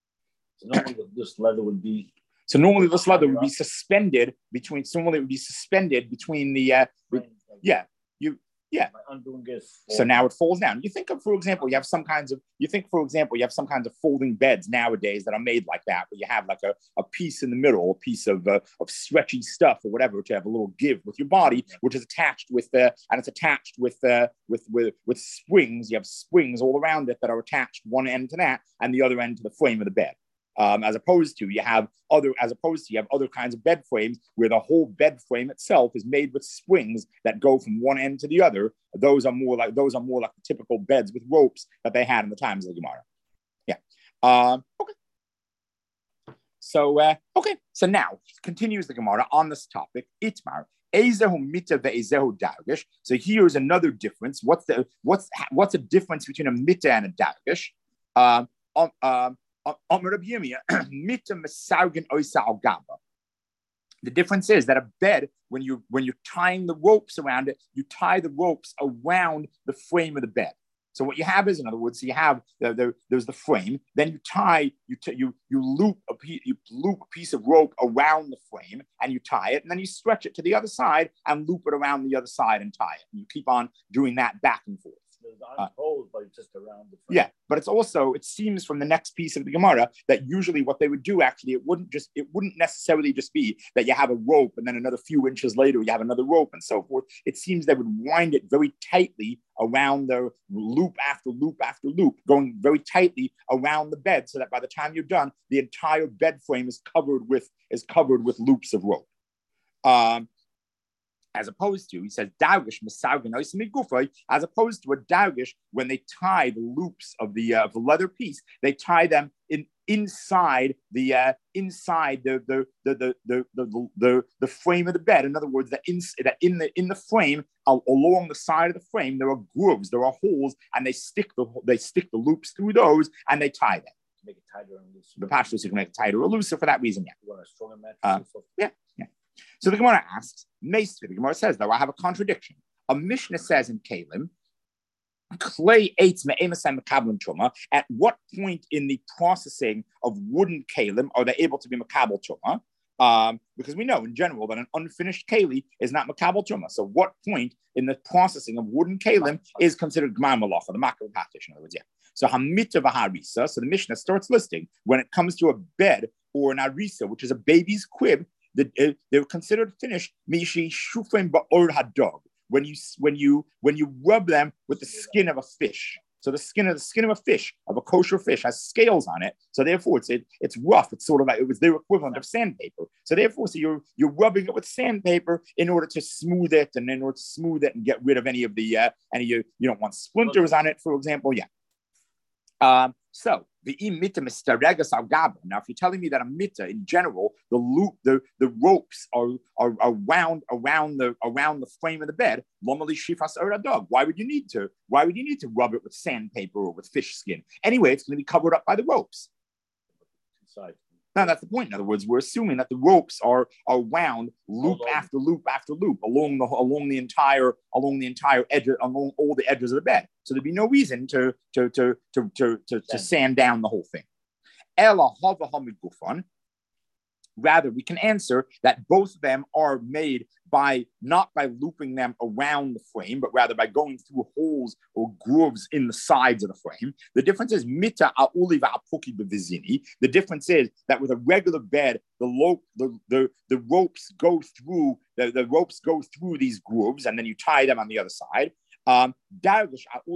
So normally this leather would be... So normally this leather would be suspended between, so normally it would be suspended between the, uh, with, yeah, you, Yeah. My undoing is so now it falls down. You think of, for example, you have some kinds of, you think, for example, you have some kinds of folding beds nowadays that are made like that, where you have like a, a piece in the middle, a piece of uh, of stretchy stuff or whatever to have a little give with your body, which is attached with, uh, and it's attached with, uh, with, with, with springs. You have springs all around it that are attached one end to that and the other end to the frame of the bed. Um, as opposed to you have other, as opposed to you have other kinds of bed frames where the whole bed frame itself is made with springs that go from one end to the other. Those are more like those are more like the typical beds with ropes that they had in the times of the Gemara. Yeah. Um, okay. So uh, okay. So now continues the Gemara on this topic. Itmar. So here's another difference. What's the what's what's the difference between a mita and a dargish? Um, um, um The difference is that a bed, when you when you're tying the ropes around it, you tie the ropes around the frame of the bed. So what you have is, in other words, so you have the, the, there's the frame. Then you tie you t- you you loop a piece, you loop a piece of rope around the frame and you tie it, and then you stretch it to the other side and loop it around the other side and tie it. And you keep on doing that back and forth. I'm told, but just around the frame. Yeah, but it's also, it seems from the next piece of the Gemara that usually what they would do, actually, it wouldn't just, it wouldn't necessarily just be that you have a rope and then another few inches later you have another rope and so forth. It seems they would wind it very tightly around the loop after loop after loop, going very tightly around the bed, so that by the time you're done, the entire bed frame is covered with is covered with loops of rope. Um, As opposed to, he says, Daugish, as opposed to a Daugish, when they tie the loops of the, uh, the leather piece, they tie them in inside the uh, inside the the the, the the the the the frame of the bed. In other words, that in that in the in the frame, uh, along the side of the frame, there are grooves, there are holes, and they stick the they stick the loops through those, and they tie them. To make it tighter and looser. The pashtus, you can make it tighter or looser for that reason. Yeah. You want a stronger mattress? Uh, yeah. Yeah. So the Gemara asks, the Gemara says, though, I have a contradiction. A Mishnah says in Kalim, clay eitz me'emasem mekabel truma. At what point in the processing of wooden kalim are they able to be mekabel truma? Um, because we know in general that an unfinished keli is not mekabel truma. So what point in the processing of wooden kalim is considered gmar malacha, the makar patish, in other words, yeah. So hamita v'harisa. So the Mishnah starts listing when it comes to a bed or an arisa, which is a baby's crib. The, uh, they're considered finished mishi shufim ba'or hadog, when you when you when you rub them with the skin of a fish. So the skin of the skin of a fish, of a kosher fish, has scales on it. So therefore, it's it, it's rough. It's sort of like it was their equivalent of sandpaper. So therefore, so you're you're rubbing it with sandpaper in order to smooth it, and in order to smooth it and get rid of any of the uh, any you you don't want splinters on it, for example. Yeah. Um, so the imita mistaregas al gabel. Now, if you're telling me that a mita in general, the loop, the, the ropes are, are around around the around the frame of the bed, lomali shifas dog. Why would you need to? Why would you need to rub it with sandpaper or with fish skin? Anyway, it's going to be covered up by the ropes. Inside. Now that's the point. In other words, we're assuming that the ropes are, are wound loop after loop after loop along the along the entire along the entire edge along all the edges of the bed. So there'd be no reason to to to to to to, to sand down the whole thing. Ela hava hamigufan. Rather, we can answer that both of them are made by not by looping them around the frame, but rather by going through holes or grooves in the sides of the frame. The difference is mita a'uli va'apuki bevizini. The difference is that with a regular bed, the lope, the, the, the ropes go through the, the ropes go through these grooves, and then you tie them on the other side. Um, as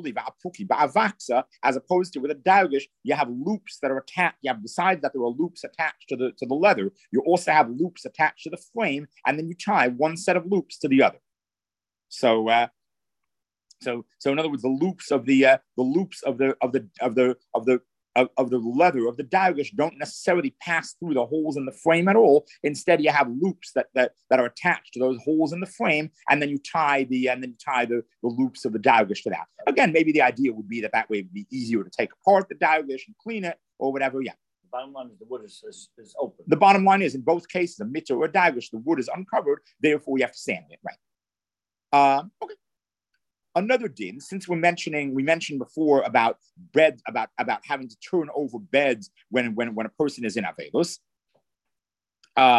opposed to with a dargish, you have loops that are attached. You have, besides that, there are loops attached to the to the leather. You also have loops attached to the frame, and then you tie one set of loops to the other. So, uh, so, so in other words, the loops of the uh, the loops of the of the of the of the Of, of the leather of the dargish don't necessarily pass through the holes in the frame at all. Instead, you have loops that that, that are attached to those holes in the frame, and then you tie the and then you tie the, the loops of the dargish to that. Again, maybe the idea would be that that way it would be easier to take apart the dargish and clean it or whatever. Yeah. The bottom line is the wood is, is, is open. The bottom line is, in both cases, a mitzvah or a dargish, the wood is uncovered. Therefore, you have to sand it. Right. Um, okay. Another din, since we're mentioning, we mentioned before about beds, about, about having to turn over beds when, when, when a person is in Avelus. Um,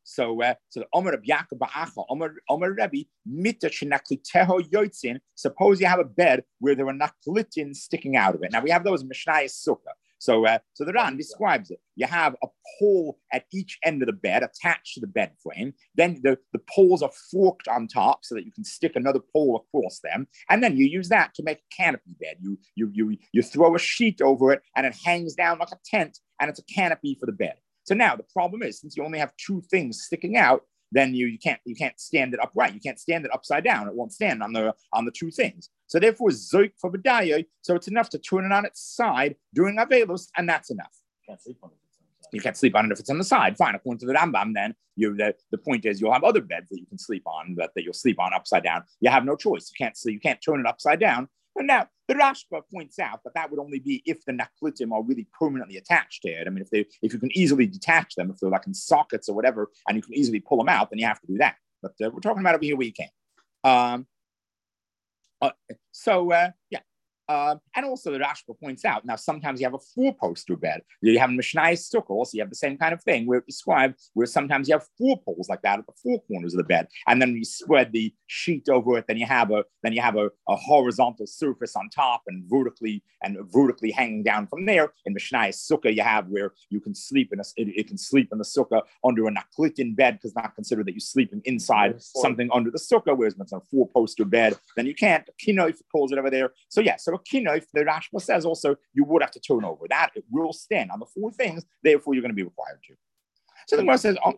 So, uh, so the Omer of Yaakov Ba'acha, Omer Omer Rebbe, Mita Shenakliteho Yotzin. Suppose you have a bed where there are naklitin sticking out of it. Now we have those in Mishnayos Sukkah. So, uh, so the Ran describes it. You have a pole at each end of the bed attached to the bed frame. Then the, the poles are forked on top so that you can stick another pole across them. And then you use that to make a canopy bed. You, you, you, you throw a sheet over it and it hangs down like a tent and it's a canopy for the bed. So now the problem is, since you only have two things sticking out, then you, you can't you can't stand it upright. You can't stand it upside down. It won't stand on the on the two things. So therefore, zoik for B'daya, so it's enough to turn it on its side during Avelos, and that's enough. You can't sleep on it. You can't sleep on it if it's on the side. Fine, according to the Rambam, then you the, the point is you'll have other beds that you can sleep on, that, that you'll sleep on upside down. You have no choice. You can't sleep, you can't turn it upside down. And now the Rashba points out that that would only be if the naklitim are really permanently attached to it. I mean, if they if you can easily detach them, if they're like in sockets or whatever, and you can easily pull them out, then you have to do that. But uh, we're talking about over here where you can. Um, uh, so uh, yeah. Uh, and also the Rashba points out, now sometimes you have a four-poster bed. You have Mishnayos Sukkah, also you have the same kind of thing where it describes where sometimes you have four poles like that at the four corners of the bed, and then you spread the sheet over it. Then you have a then you have a, a horizontal surface on top and vertically and vertically hanging down from there. In Mishnayos Sukkah, you have where you can sleep in a it, it can sleep in the sukkah under a naklitin bed because not considered that you're sleeping inside something under the sukkah, whereas it's a four-poster bed, then you can't. Kinoif calls it over there. So yeah, so a kinoif, the Rashba says also you would have to turn over that. It will stand on the four things, therefore you're going to be required to. So the Gemara says, oh,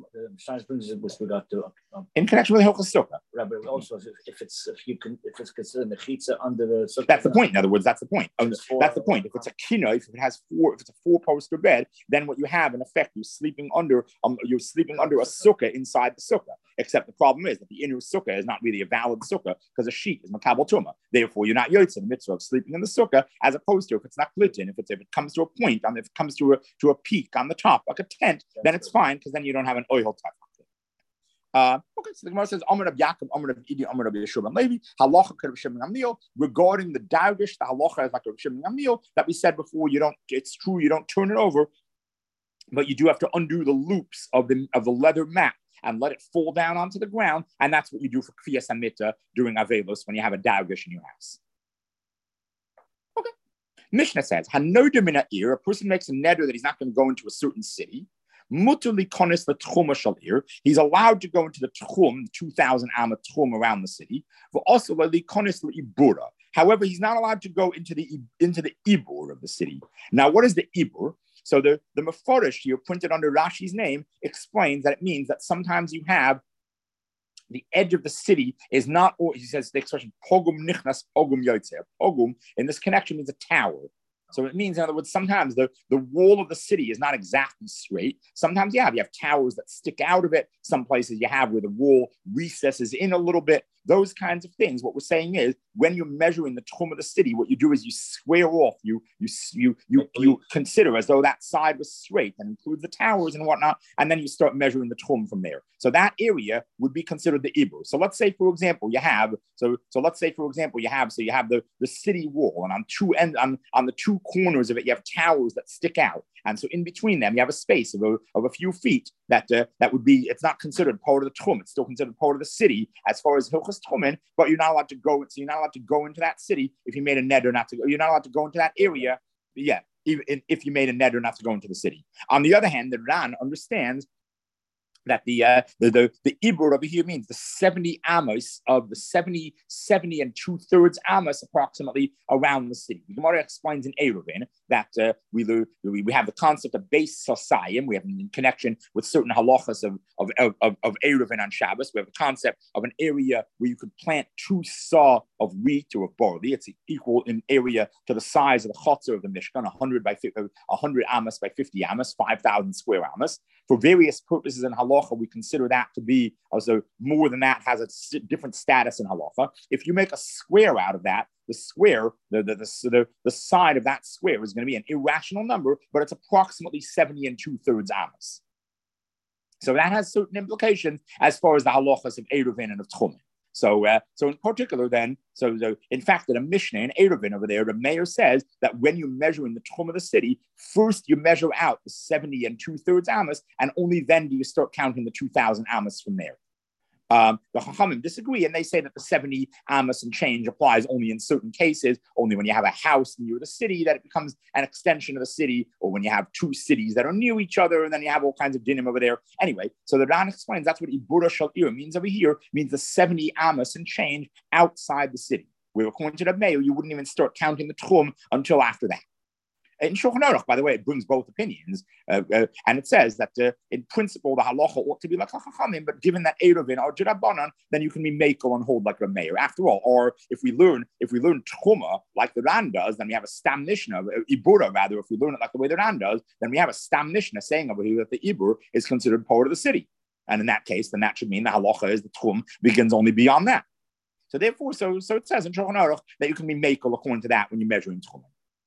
in connection with the Hilchos Sukkah. Right, but also if, if it's if you can if it's considered mechitza under the sukkah. That's the point. In other words, that's the point. Um, that's the point. If it's a kinoif, if it has four, if it's a four-poster bed, then what you have in effect, you're sleeping under um, you're sleeping under a sukkah inside the sukkah. Except the problem is that the inner sukkah is not really a valid sukkah because a sheet is makabel tuma. Therefore, you're not yotzei the mitzvah of sleeping in the sukkah, as opposed to if it's not klitin, if it's if it comes to a point, um, if it comes to a to a peak on the top like a tent, That's then it's good. Fine because then you don't have an oil type. Uh, okay, so the Gemara says, Amar of Yaakov, Amar of Idi, Amar of Yeshua ben Levi, halacha could have Shimon Gamliel. Regarding the Daugish, the halacha is like a Shimon Gamliel that we said before. You don't. It's true. You don't turn it over, but you do have to undo the loops of the of the leather mat and let it fall down onto the ground, and that's what you do for Kriyas Hamita during Avelos when you have a Daugish in your house. Okay. Mishnah says, Hanodim in a ear, a person makes a neder that he's not going to go into a certain city. Mutuli konis the tchum shalir. He's allowed to go into the tchum, two thousand amma tchum around the city. But also li konis ibura. However, he's not allowed to go into the into the ibur of the city. Now, what is the ibur? So the the Meforish here, printed under Rashi's name, explains that it means that sometimes you have the edge of the city is not, or he says the expression pogum nichnas pogum yotzer. Pogum in this connection means a tower. So it means, in other words, sometimes the, the wall of the city is not exactly straight. Sometimes you have, you have towers that stick out of it. Some places you have where the wall recesses in a little bit. Those kinds of things. What we're saying is, when you're measuring the tchum of the city, what you do is you square off, you you you you you consider as though that side was straight and includes the towers and whatnot, and then you start measuring the tchum from there. So that area would be considered the ibur. So let's say, for example, you have so so let's say, for example, you have so you have the, the city wall, and on two end on, on the two corners of it, you have towers that stick out, and so in between them, you have a space of a, of a few feet that uh, that would be. It's not considered part of the tchum. It's still considered part of the city as far as Hilchos Tchumen, but you're not allowed to go. So you're not allowed to go into that city if you made a neder not to go. You're not allowed to go into that area. Yeah, even if you made a neder not to go into the city. On the other hand, the Ran understands that the uh, the the, the ibur over here means the seventy amos of the seventy, seventy and two thirds amos approximately around the city. The Gemara explains in Eruvin that uh, we, we we have the concept of base sosayim. We have in connection with certain halachas of of of, of, of Eruvin on Shabbos. We have the concept of an area where you could plant two saw of wheat or of barley. It's equal in area to the size of the chotzer of the Mishkan, one hundred by one hundred amos by fifty amos, five thousand square amos. For various purposes in halacha, we consider that to be, also more than that, has a different status in halacha. If you make a square out of that, the square, the, the, the, the, the side of that square is going to be an irrational number, but it's approximately seventy and two-thirds amos. So that has certain implications as far as the halachas of Eruvin and of Tchumen. So, uh, so in particular, then, so, so in fact, in a Mishnah in Eruvin over there, the mayor says that when you measure in the tchum of the city, first you measure out the seventy and two thirds amos, and only then do you start counting the two thousand amos from there. Um, the Chachamim disagree, and they say that the seventy amos and change applies only in certain cases, only when you have a house near the city that it becomes an extension of the city, or when you have two cities that are near each other, and then you have all kinds of dinim over there. Anyway, so the Ran explains that's what Ibura Shal Ir means over here, means the seventy amos and change outside the city, where according to the Mayo, you wouldn't even start counting the Tchum until after that. In Shulchan Aruch, by the way, it brings both opinions, uh, uh, and it says that uh, in principle the halacha ought to be like Chachamim, but given that Eruvin are Jirabanan, then you can be makel and hold like a mayor. After all, or if we learn if we learn Tchuma like the Ran does, then we have a Stam Mishnah, uh, Ibura rather. If we learn it like the way the Ran does, then we have a Stam Mishnah saying over here that the Ibur is considered part of the city, and in that case, then that should mean the halacha is the Tchum begins only beyond that. So therefore, so so it says in Shulchan Aruch that you can be makel according to that when you're measuring Tchum.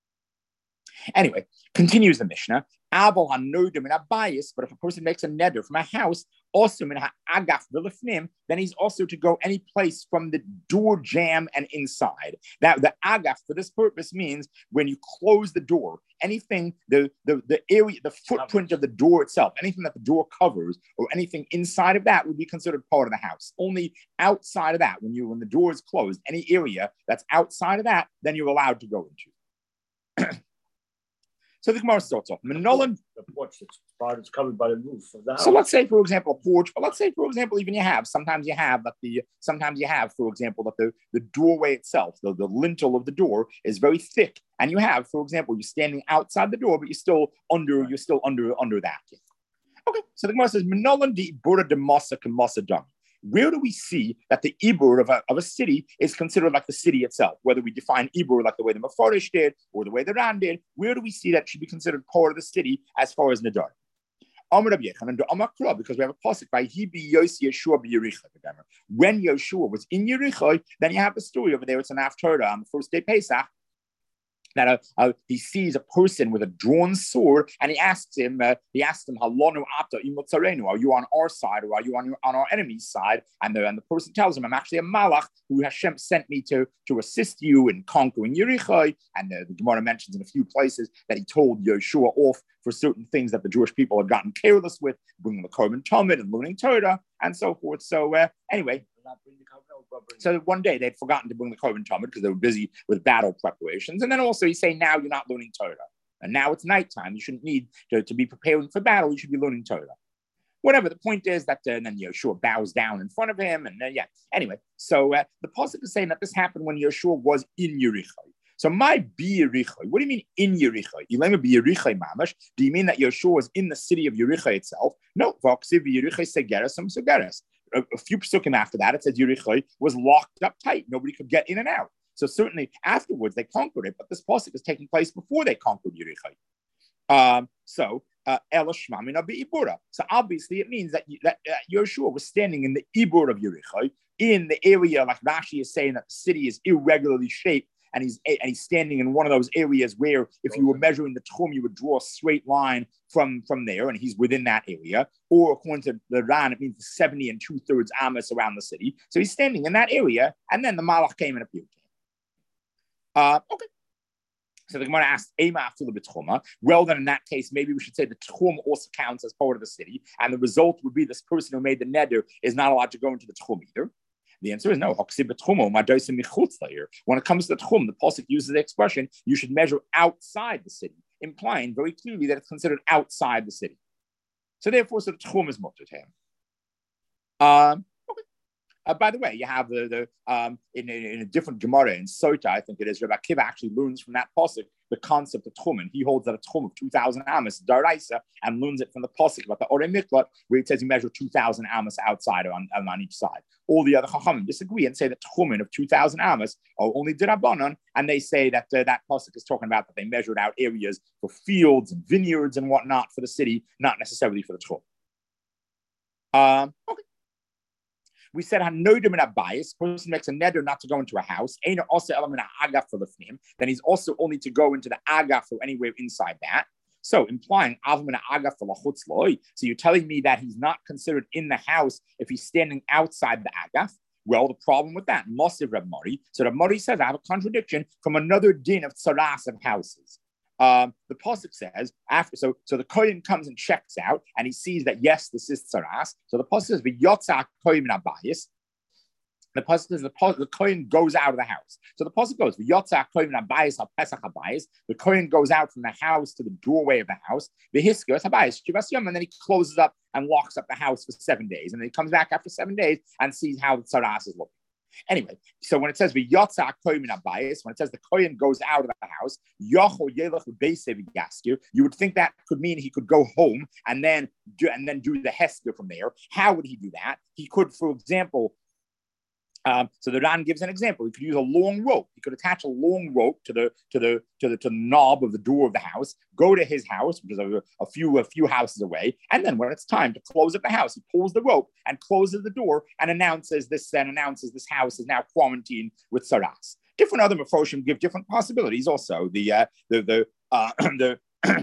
Anyway, continues the Mishnah. Abel hanodim in a bias, but if a person makes a neder from a house, also in agaf v'lefnim, then he's also to go any place from the door jamb and inside. That the agaf for this purpose means when you close the door, anything the the the area, the footprint of the door itself, anything that the door covers, or anything inside of that would be considered part of the house. Only outside of that, when you when the door is closed, any area that's outside of that, then you're allowed to go into. So the Gemara starts off. Menolan, the porch that's part is covered by the roof of the house. So let's say, for example, a porch, but let's say, for example, even you have, sometimes you have that the, sometimes you have, for example, that the, the doorway itself, the, the lintel of the door is very thick. And you have, for example, you're standing outside the door, but you're still under, you're still under, under that. Okay, so the Gemara says, Menolan di Ibura de Masa Kamasa Dami. Where do we see that the Ibur of a, of a city is considered like the city itself? Whether we define Ibur like the way the Mefarish did or the way the Ran did, where do we see that it should be considered part of the city as far as Nadar? Because we have a pasuk by Hibi Yosi Yeshua b'Yericha. When Yeshua was in Yericha, then you have a story over there. It's an Haftarah on the first day Pesach. That uh, uh, he sees a person with a drawn sword, and he asks him, uh, he asks him, Halonu ata imotzarenu, are you on our side or are you on your, on our enemy's side? And the, and the person tells him, I'm actually a malach who Hashem sent me to, to assist you in conquering Yericho. And uh, the Gemara mentions in a few places that he told Yeshua off for certain things that the Jewish people had gotten careless with, bringing the Korban Talmud and learning Torah and so forth. So uh, anyway, so one day they'd forgotten to bring the Korban Talmud because they were busy with battle preparations. And then also he's saying, now you're not learning Torah. And now it's nighttime. You shouldn't need to, to be preparing for battle. You should be learning Torah. Whatever. The point is that uh, and then Yeshua bows down in front of him. And uh, yeah, anyway. So uh, the pasuk is saying that this happened when Yeshua was in Yericho. So my be Yericho. What do you mean in Yericho? Ilema be Yericho mamash. Do you mean that Yeshua was in the city of Yericho itself? No. Voxiv Yericho segeres some segeres. A, a few psukim after that, it says Yericho was locked up tight. Nobody could get in and out. So certainly afterwards they conquered it, but this pasuk is taking place before they conquered Yericho. Um, so Ela Shmamina be'ibura. So obviously it means that, that uh, Yeshua was standing in the ibur of Yericho, in the area, like Rashi is saying, that the city is irregularly shaped. And he's and he's standing in one of those areas where, if you were measuring the tchum, you would draw a straight line from, from there, and he's within that area. Or according to the Ran, it means seventy and two thirds amos around the city. So he's standing in that area, and then the Malach came and appeared to him. Uh, okay. So the Gemara asked, Ema afilu b'tchuma. Well, then in that case, maybe we should say the tchum also counts as part of the city, and the result would be this person who made the neder is not allowed to go into the tchum either. The answer is no. When it comes to the tchum, the pasuk uses the expression, you should measure outside the city, implying very clearly that it's considered outside the city. So therefore, so the tchum is mutter to him. Um, okay. Uh, by the way, you have the, the um, in, in, in a different Gemara in Sota, I think it is, Rabbi Akiva actually learns from that pasuk the concept of tchum, and he holds that a tchum of two thousand amos, daraisa, and learns it from the pasuk about the Orei Miklat, where it says you measure two thousand amos outside on, on each side. All the other chachamim disagree and say that tchumen of two thousand amos are only dirabanan, and they say that uh, that pasuk is talking about that they measured out areas for fields and vineyards and whatnot for the city, not necessarily for the tchum. Um, okay. We said hanodim in a bias. Person makes a neder not to go into a house. Ain't also element agaf for the fnim. Then he's also only to go into the agaf or anywhere inside that. So implying avim and agaf for lachutz loy. So you're telling me that he's not considered in the house if he's standing outside the agaf. Well, the problem with that, Mosiv Reb Mari. So Reb Mari says, I have a contradiction from another din of tzaras of houses. Um, the pasuk says after, so so the kohen comes and checks out, and he sees that yes, this is tzaras. So the pasuk says, "V'yotza kohen abayis." The pasuk says the, the kohen goes out of the house. So the pasuk goes, "V'yotza kohen abayis al pesach abayis." The kohen goes out from the house to the doorway of the house. V'hiskos abayis shivas yom, and then he closes up and locks up the house for seven days, and then he comes back after seven days and sees how the tzaras is looking. Anyway, so when it says v'yotza kohen abayis, when it says the kohen goes out of the house, yochol yelech b'beisev yaskir, you would think that could mean he could go home and then do and then do the heskir from there. How would he do that? He could, for example. Um, so the Ran gives an example. He could use a long rope. He could attach a long rope to the to the to the to the knob of the door of the house. Go to his house, which is a, a few a few houses away, and then when it's time to close up the house, he pulls the rope and closes the door and announces this. And announces this house is now quarantined with tzaras. Different other mefoshim give different possibilities. Also, the uh, the the uh, the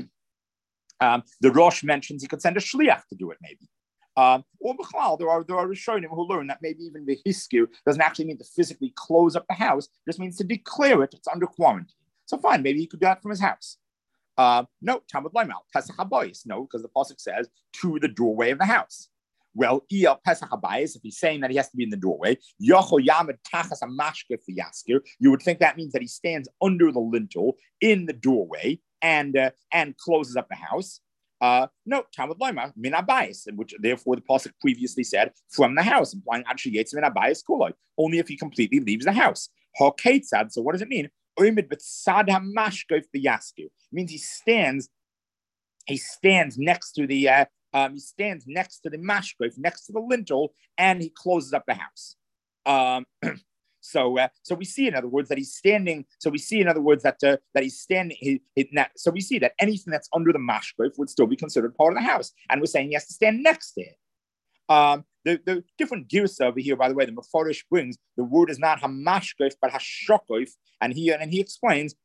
um, the Rosh mentions he could send a shliach to do it, maybe. Um, or b'chlal, there are there are Rishonim who learn that maybe even the hiskir doesn't actually mean to physically close up the house; it just means to declare it it's under quarantine. So fine, maybe he could do that from his house. Uh, no, Talmud Leimal Pesach Habayis. No, because the pasuk says to the doorway of the house. Well, Iyal Pesach Habayis, if he's saying that he has to be in the doorway, Yocho Yamad Tachas Amashke for Yaskir, you would think that means that he stands under the lintel in the doorway and uh, and closes up the house. Uh, no, Talmud Lema, min abayis, which therefore the pasuk previously said from the house, implying actually yates min abayis kuloi, only if he completely leaves the house. Ha'ketzad. So what does it mean? Oimid b'tzad hamashkof b'yaskir. It means he stands, he stands next to the, uh, um, he stands next to the mashkof, next to the lintel, and he closes up the house. Um. So, uh, so we see, in other words, that he's standing. So we see, in other words, that uh, that he's standing. He, he, so we see that anything that's under the mashkof would still be considered part of the house, and we're saying he has to stand next to it. Um, the, the different girsa over here, by the way, the Mefarish brings the word is not hamashkof but hashokof, and he and he explains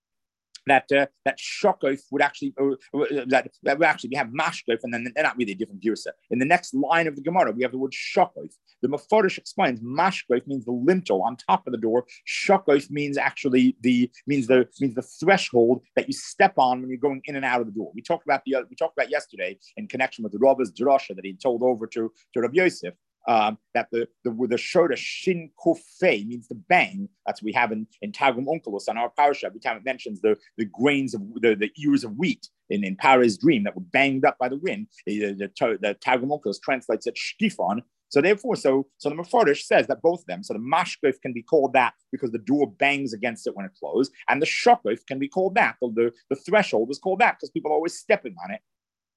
that uh, that shokof would actually uh, that, that would actually we have mashkof, and then they're not really a different girsa. In the next line of the Gemara, we have the word shokof. The Mefarish explains mashkof means the lintel on top of the door. Shokof means actually the means the means the threshold that you step on when you're going in and out of the door. We talked about the we talked about yesterday in connection with the Rabba's drasha that he told over to to Rav Yosef. Um, that the the the shoda shin kofei means the bang. That's what we have in, in Targum Onkelos on our parasha. Every time it mentions the, the grains of the, the ears of wheat in, in Para's dream that were banged up by the wind, the, the, the, the Targum Onkelos translates it shtifon. So therefore, so so the Mefarish says that both of them, so the mashkof can be called that because the door bangs against it when it closes, and the shokof can be called that. The, the, the threshold is called that because people are always stepping on it.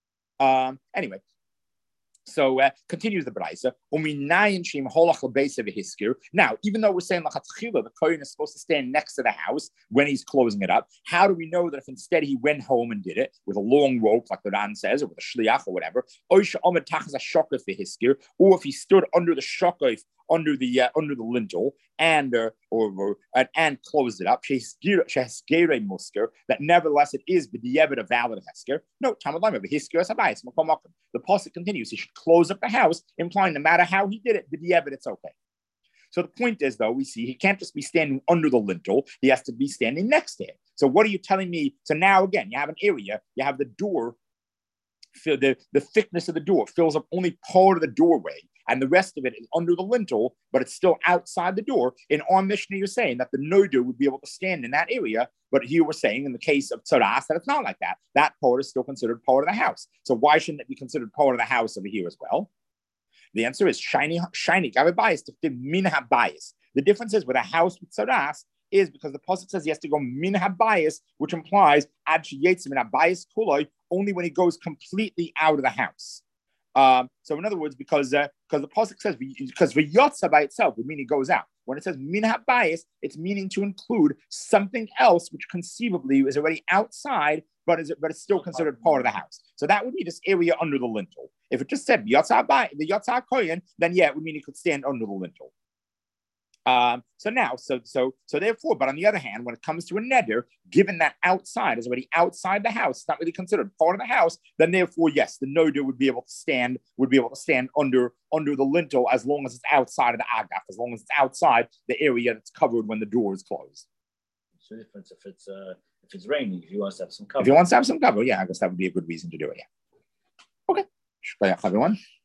Um, anyway. So uh, continues the Braisa. Now, even though we're saying the kohen is supposed to stand next to the house when he's closing it up, how do we know that if instead he went home and did it with a long rope, like the Ran says, or with a shliach or whatever, or if he stood under the shokif, under the uh, under the lintel and uh, or, or and, and closed it up, musker, that nevertheless it is b'diavad a valid hesker. No, Talmud Lema b'hisker sabayis makom makom. The pasuk continues. He should close up the house, implying no matter how he did it, b'diavad it's okay. So the point is, though, we see he can't just be standing under the lintel; he has to be standing next to it. So what are you telling me? So now again, you have an area, you have the door. The, the thickness of the door fills up only part of the doorway, and the rest of it is under the lintel, but it's still outside the door. In our Mishnah, you're saying that the noder would be able to stand in that area, but here we're saying in the case of tzaras that it's not like that. That part is still considered part of the house. So why shouldn't it be considered part of the house over here as well? The answer is shiny, shiny. Bias to min habayis. The difference is with a house with tzaras is because the pasuk says he has to go min habayis, which implies ad sheyetzim min habayis kuloi, only when he goes completely out of the house. Um, so in other words, because uh, because the pasuk says because v'yotza by itself would mean he goes out. When it says min habayis, it's meaning to include something else which conceivably is already outside, but is but it's still considered part of the house. So that would be this area under the lintel. If it just said v'yotza by the yotza kohen, then yeah, it would mean he could stand under the lintel. Um, so now, so so so therefore, but on the other hand, when it comes to a neder, given that outside is already outside the house, it's not really considered part of the house, then therefore, yes, the neder would be able to stand, would be able to stand under under the lintel as long as it's outside of the agaf, as long as it's outside the area that's covered when the door is closed. So if it's if it's uh, if it's raining, if he wants to have some cover. If he wants to have some cover, yeah, I guess that would be a good reason to do it. Yeah. Okay. Everyone.